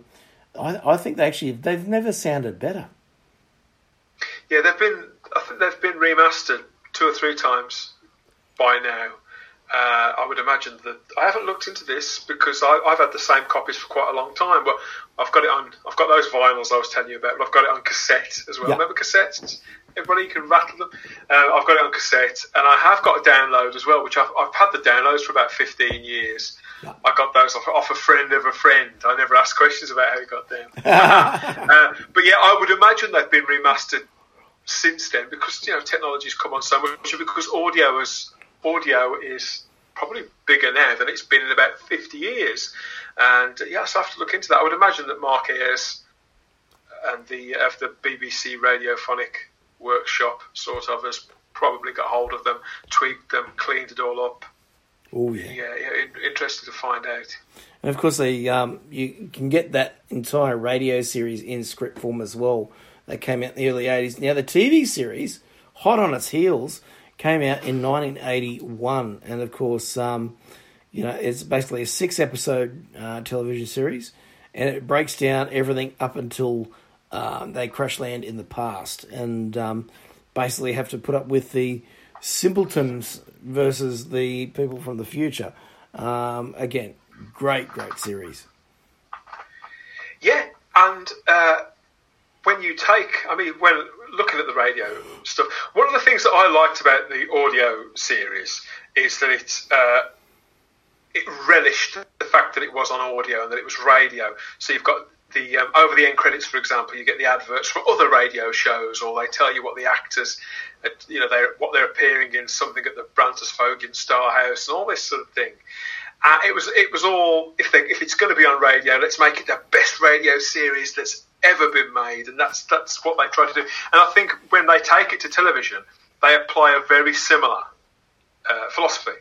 I think they've never sounded better. Yeah, I think they've been remastered 2 or 3 times by now. I would imagine that I haven't looked into this because I've had the same copies for quite a long time, but I've got those vinyls I was telling you about, but I've got it on cassette as well. Yep. Remember cassettes? Everybody can rattle them. I've got it on cassette, and I have got a download as well, which I've had the downloads for about 15 years. Yep. I got those off a friend of a friend. I never asked questions about how he got them. But yeah, I would imagine they've been remastered since then because technology's come on so much, and because audio is probably bigger now than it's been in about 50 years. And so I have to look into that. I would imagine that Mark Ayres and the BBC Radiophonic Workshop sort of has probably got hold of them, tweaked them, cleaned it all up. Oh yeah. Yeah, interested to find out. And of course, you can get that entire radio series in script form as well. That came out in the early 80s. Now the TV series, hot on its heels, came out in 1981, and of course, it's basically a 6-episode television series, and it breaks down everything up until they crash land in the past, and basically have to put up with the simpletons versus the people from the future. Again, great series. Yeah, and when looking at the radio stuff, one of the things that I liked about the audio series is that it relished the fact that it was on audio and that it was radio. So you've got the over the end credits, for example, you get the adverts for other radio shows, or they tell you what the actors, what they're appearing in, something at the Brantersfogen Star House, and all this sort of thing. It was all, if it's going to be on radio, let's make it the best radio series that's ever been made, and that's what they try to do. And I think when they take it to television, they apply a very similar philosophy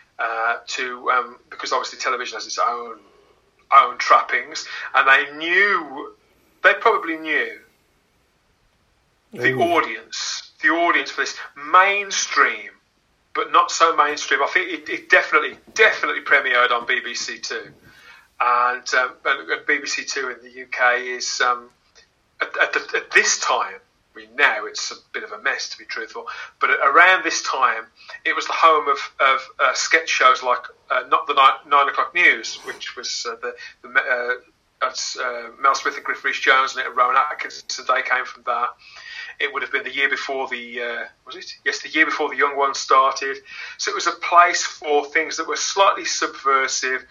because obviously television has its own trappings, and they probably knew the audience for this mainstream, but not so mainstream. I think it definitely premiered on BBC Two. And BBC Two in the UK is at this time. I mean, now it's a bit of a mess, to be truthful. But around this time, it was the home of sketch shows like not the 9 o'clock news, which was Mel Smith and Griff Rhys-Jones, and Rowan Atkinson. They came from that. It would have been the year before the year before the Young Ones started. So it was a place for things that were slightly subversive,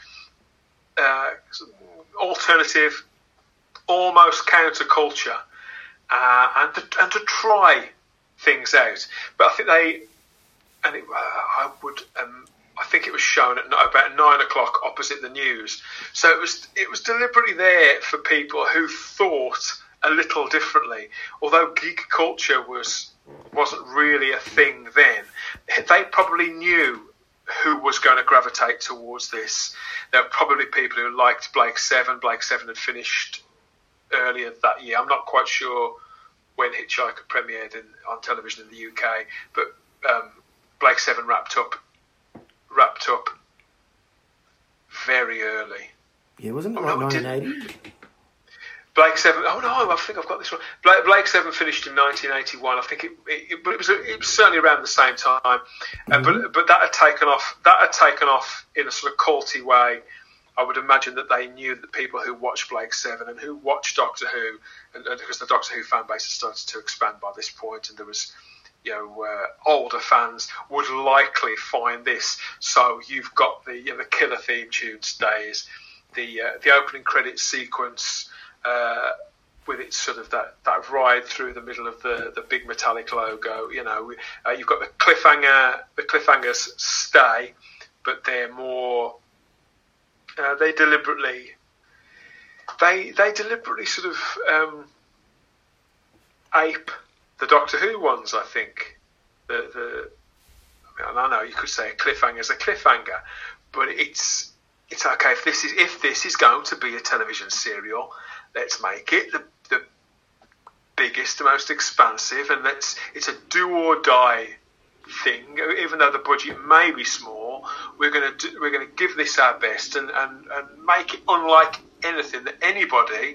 alternative, almost counterculture, and to try things out. But I think I think it was shown at about 9 o'clock opposite the news. So it was deliberately there for people who thought a little differently. Although geek culture wasn't really a thing then, they probably knew who was going to gravitate towards this. There were probably people who liked Blake Seven. Blake Seven had finished earlier that year. I'm not quite sure when Hitchhiker premiered on television in the UK, but Blake Seven wrapped up very early. Yeah, wasn't it like 1980? Blake Seven. Oh no, I think I've got this wrong. Blake Seven finished in 1981. I think but it was certainly around the same time. But that had taken off. That had taken off in a sort of culty way I would imagine that they knew that people who watch Blake Seven and who watch Doctor Who, and because the Doctor Who fan base had started to expand by this point, and there was, older fans would likely find this. So you've got the killer theme tunes days, the opening credits sequence with its sort of that ride through the middle of the big metallic logo. You've got the cliffhangers stay, but they're more. They deliberately sort of ape the Doctor Who ones. I think I know you could say a cliffhanger's a cliffhanger, but it's okay if this is going to be a television serial, let's make it the biggest, the most expansive, and it's a do or die thing. Even though the budget may be small, we're going to give this our best and make it unlike anything that anybody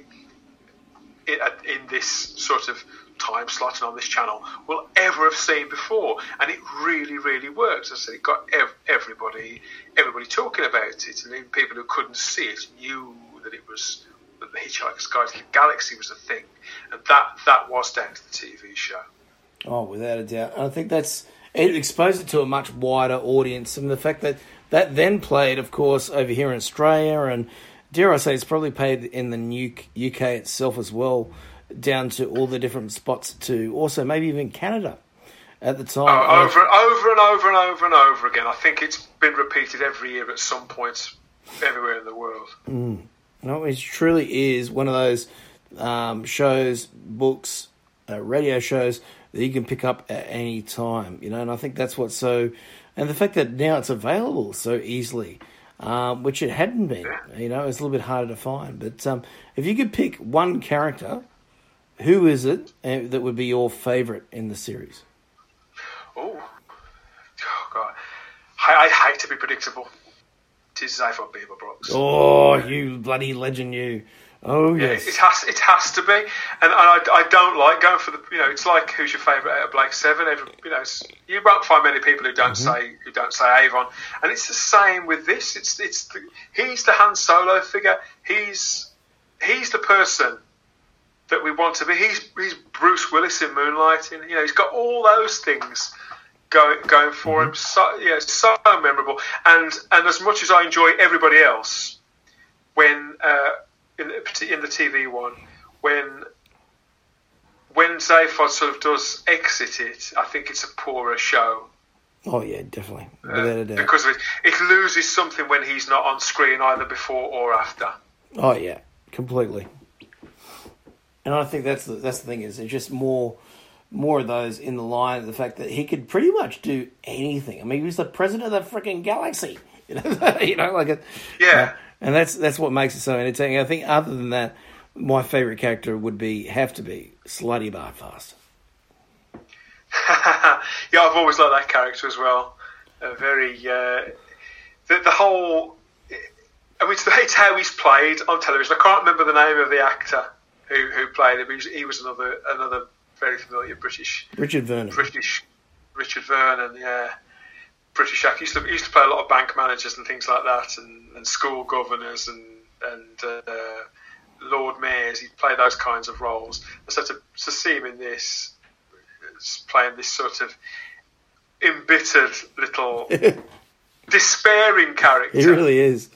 in this sort of time slot and on this channel will ever have seen before. And it really, really works. As I said, it got everybody talking about it, and even people who couldn't see it knew that the Hitchhiker's Guide to the Galaxy was a thing, and that was down to the TV show. Oh, without a doubt. I think it exposed it to a much wider audience, and the fact that then played, of course, over here in Australia, and dare I say, it's probably played in the UK itself as well, down to all the different spots to also maybe even Canada at the time. Over and over and over and over again. I think it's been repeated every year at some point everywhere in the world. No, it truly is one of those shows, books, radio shows that you can pick up at any time, and I think that's what's so... And the fact that now it's available so easily, which it hadn't been, it's a little bit harder to find. But if you could pick one character, who is it that would be your favourite in the series? Oh God. I hate to be predictable. It is Zaphod Beaverbrook. Oh, you bloody legend, you. Oh, yes. Yeah, it has to be. And I don't like going for the, it's like who's your favourite out of Blake Seven. You won't find many people who don't say Avon. And it's the same with this. He's the Han Solo figure. He's the person that we want to be. He's Bruce Willis in Moonlighting. He's got all those things going for him. So memorable. And as much as I enjoy everybody else, when in the TV one, when Zaphod sort of does exit it, I think it's a poorer show. Oh yeah, definitely, without a doubt. Because it loses something when he's not on screen either before or after. Oh yeah, completely. And I think that's the thing, is there's just more of those in the line. The fact that he could pretty much do anything. I mean, he was the president of the freaking galaxy. Yeah. And that's what makes it so entertaining. I think other than that, my favourite character would have to be Slutty Barfast. Yeah, I've always liked that character as well. Very the whole. I mean, it's how he's played on television. I can't remember the name of the actor who played him. He was another very familiar British. Richard Vernon, yeah. British actor. He used to play a lot of bank managers and things like that, and school governors and Lord Mayors. He'd play those kinds of roles. So to see him in this, playing this sort of embittered little despairing character. He really is.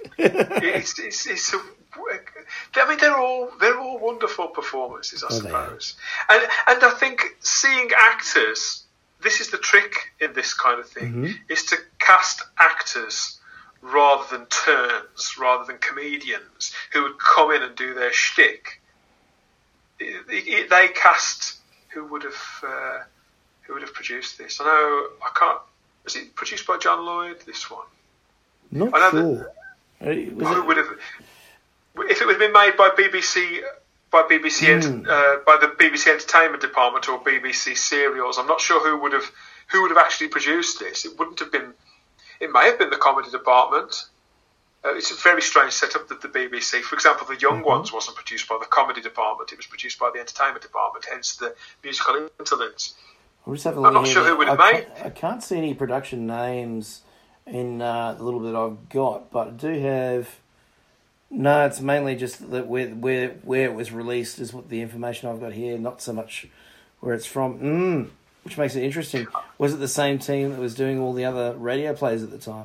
I mean, they're all wonderful performances, I suppose. And I think seeing actors, this is the trick in this kind of thing, is to cast actors rather than turns, rather than comedians who would come in and do their shtick. They cast who would have produced this. I can't. Was it produced by John Lloyd? This one? Not sure. Who would have? If it had been made by BBC, by the BBC Entertainment Department or BBC Serials, I'm not sure who would have actually produced this. It wouldn't have been. It may have been the comedy department. It's a very strange setup that the BBC, for example, The Young Ones wasn't produced by the comedy department. It was produced by the entertainment department, hence the musical interludes. I'm not sure who would have made. I can't see any production names in the little bit I've got, but I do have No, it's mainly just that where it was released is what the information I've got here, not so much where it's from. Which makes it interesting. Was it the same team that was doing all the other radio plays at the time?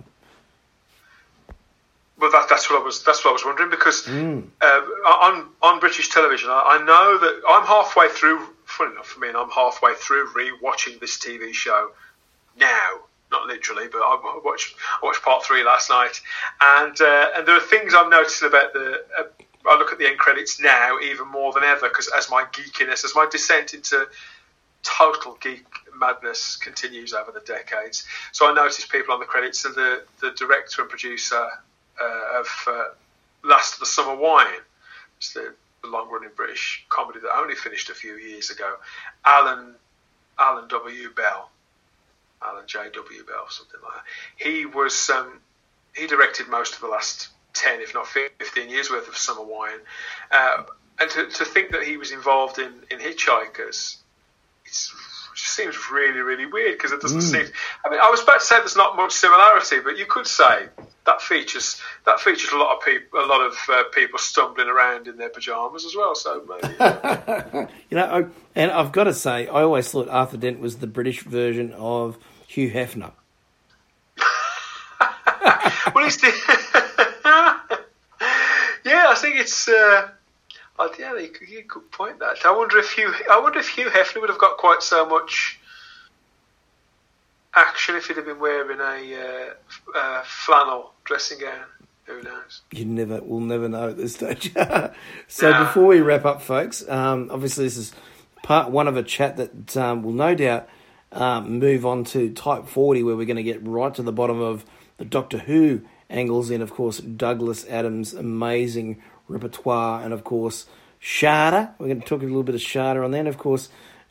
Well, that's what I was wondering, because on British television, I know that I'm halfway through. Funny enough for me, and I'm halfway through re-watching this TV show now. Not literally, but I watched part 3 last night, and there are things I'm noticing about I look at the end credits now even more than ever, because as my geekiness, as my descent into total geek madness continues over the decades. So I noticed people on the credits, and the director and producer of Last of the Summer Wine. It's the long-running British comedy that only finished a few years ago. Alan W. Bell. Alan J.W. Bell, something like that. He was he directed most of the last 10, if not 15 years worth of Summer Wine. And to think that he was involved in Hitchhikers, it just seems really, really weird, because it doesn't seem... I mean, I was about to say there's not much similarity, but you could say that features a lot of people stumbling around in their pajamas as well. So maybe, and I've got to say, I always thought Arthur Dent was the British version of Hugh Hefner. Well, he's yeah, I think it's. Yeah, you could point that. I wonder if Hugh Hefner would have got quite so much action if he'd have been wearing a flannel dressing gown. Who knows? We'll never know at this stage. Before we wrap up, folks, obviously this is part 1 of a chat that will no doubt move on to Type 40, where we're going to get right to the bottom of the Doctor Who angles in, of course, Douglas Adams' amazing repertoire, and of course Shada. We're going to talk a little bit of Shada on then. Of course,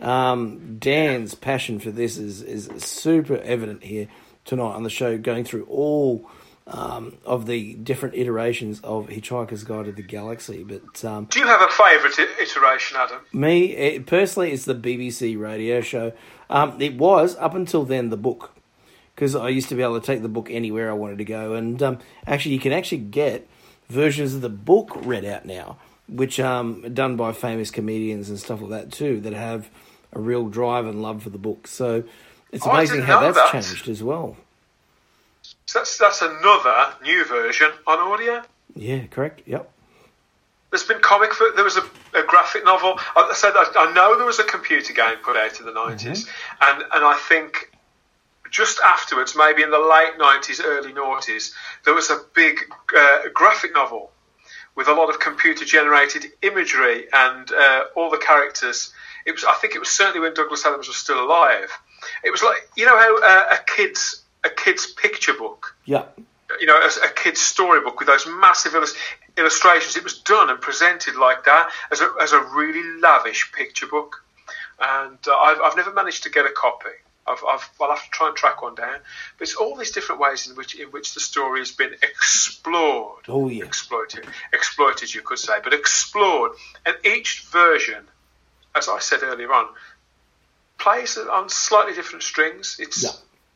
Dan's passion for this is super evident here tonight on the show, going through all of the different iterations of Hitchhiker's Guide to the Galaxy. But do you have a favourite iteration, Adam? Me personally, it's the BBC radio show. It was up until then the book, because I used to be able to take the book anywhere I wanted to go, and you can actually get versions of the book read out now, which are done by famous comedians and stuff like that too, that have a real drive and love for the book. So it's amazing how that's changed as well. So that's another new version on audio? Yeah, correct, yep. There's been there was a graphic novel. I know there was a computer game put out in the 90s, and I think just afterwards, maybe in the late 90s, early noughties, there was a big graphic novel with a lot of computer-generated imagery and all the characters. I think it was certainly when Douglas Adams was still alive. It was like, you know how a kid's picture book, yeah, a kid's storybook with those massive illustrations. It was done and presented like that as a really lavish picture book, and I've never managed to get a copy. I'll have to try and track one down. But it's all these different ways in which the story has been explored. Oh yeah, exploited, you could say, but explored. And each version, as I said earlier on, plays on slightly different strings. It's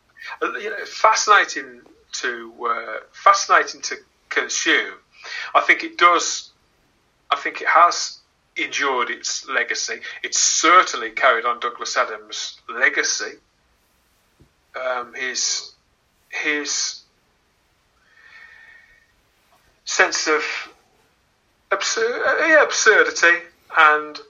fascinating to consume. I think it does. I think it has endured its legacy. It's certainly carried on Douglas Adams' legacy. His sense of absurdity and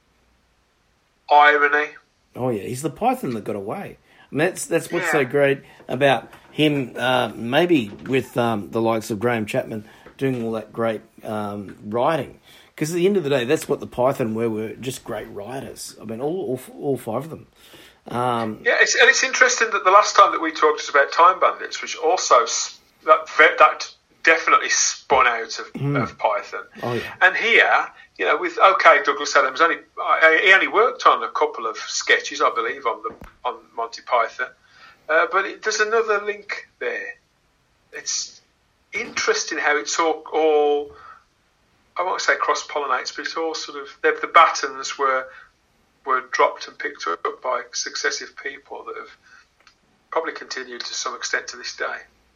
irony. Oh yeah, he's the Python that got away. I mean, that's what's so great about him. Maybe with the likes of Graham Chapman doing all that great writing, because at the end of the day, that's what the Python were just great writers. I mean, all 5 of them. It's interesting that the last time that we talked about Time Bandits, which also that definitely spun out of Python. Oh, yeah. And here, with Douglas Adams he only worked on a couple of sketches, I believe, on Monty Python, but there's another link there. It's interesting how it's all I won't say cross-pollinates, but it's all sort of the batons were dropped and picked up by successive people that have probably continued to some extent to this day.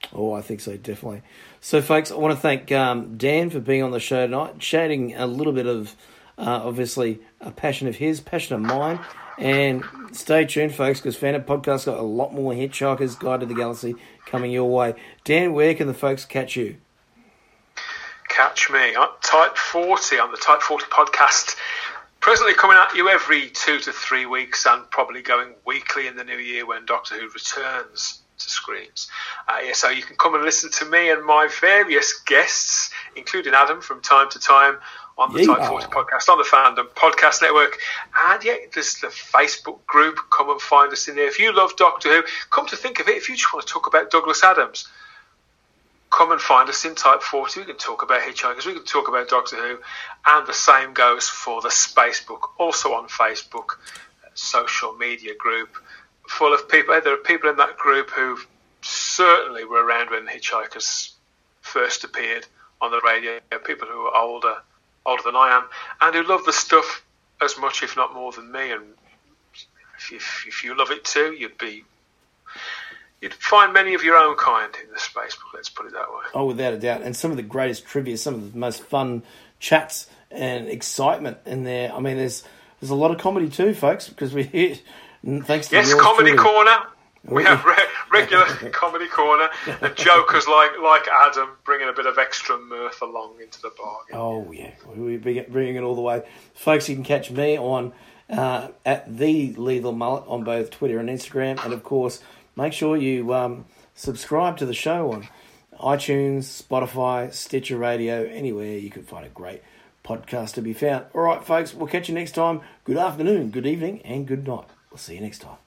Oh, I think so, definitely. So, folks, I want to thank Dan for being on the show tonight, chatting a little bit of, obviously, a passion of his, passion of mine. And stay tuned, folks, because Fandom Podcast got a lot more Hitchhiker's Guide to the Galaxy coming your way. Dan, where can the folks catch you? Catch me on Type 40 on the Type 40 podcast. Presently coming at you every 2 to 3 weeks and probably going weekly in the new year when Doctor Who returns to screens. So you can come and listen to me and my various guests, including Adam from time to time on the Type 40 podcast, on the Fandom Podcast Network. And there's the Facebook group. Come and find us in there. If you love Doctor Who, come to think of it, if you just want to talk about Douglas Adams, come and find us in Type 40. We can talk about Hitchhikers, we can talk about Doctor Who, and the same goes for the Spacebook, also on Facebook, social media group, full of people. There are people in that group who certainly were around when Hitchhikers first appeared on the radio, people who are older than I am, and who love the stuff as much, if not more, than me. And if you love it too, you'd find many of your own kind in the Spacebook, let's put it that way. Oh, without a doubt. And some of the greatest trivia, some of the most fun chats and excitement in there. I mean, there's a lot of comedy too, folks, because we hear, thanks to yes, Comedy Corner. We have regular Comedy Corner, and jokers like Adam bringing a bit of extra mirth along into the bargain. Oh, yeah. We're bringing it all the way. Folks, you can catch me on at The Lethal Mullet on both Twitter and Instagram. And, of course, make sure you subscribe to the show on iTunes, Spotify, Stitcher Radio, anywhere you can find a great podcast to be found. All right, folks, we'll catch you next time. Good afternoon, good evening, and good night. We'll see you next time.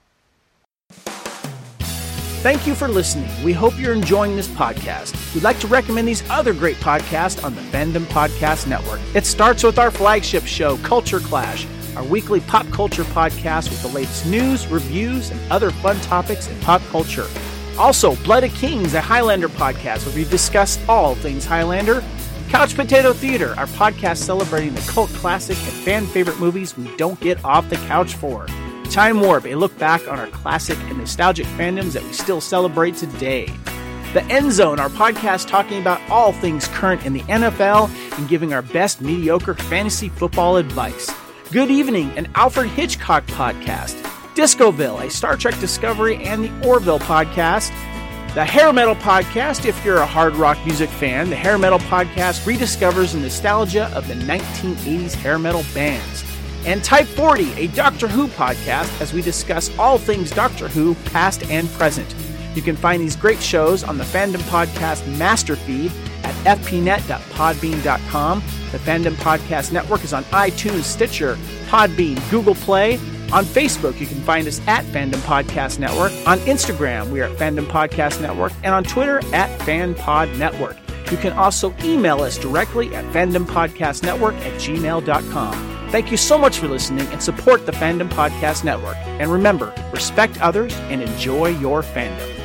Thank you for listening. We hope you're enjoying this podcast. We'd like to recommend these other great podcasts on the Fandom Podcast Network. It starts with our flagship show, Culture Clash, our weekly pop culture podcast with the latest news, reviews, and other fun topics in pop culture. Also, Blood of Kings, a Highlander podcast where we discuss all things Highlander. Couch Potato Theater, our podcast celebrating the cult classic and fan favorite movies we don't get off the couch for. Time Warp, a look back on our classic and nostalgic fandoms that we still celebrate today. The End Zone, our podcast talking about all things current in the NFL and giving our best mediocre fantasy football advice. Good Evening, an Alfred Hitchcock podcast. Discoville, a Star Trek Discovery and the Orville podcast. The Hair Metal Podcast, if you're a hard rock music fan, the Hair Metal Podcast rediscovers the nostalgia of the 1980s hair metal bands. And Type 40, a Doctor Who podcast, as we discuss all things Doctor Who, past and present. You can find these great shows on the Fandom Podcast master feed at fpnet.podbean.com. The Fandom Podcast Network is on iTunes, Stitcher, Podbean, Google Play. On Facebook, you can find us at Fandom Podcast Network. On Instagram, we are at Fandom Podcast Network. And on Twitter, at FanPod Network. You can also email us directly at fandompodcastnetwork@gmail.com. Thank you so much for listening and support the Fandom Podcast Network. And remember, respect others and enjoy your fandom.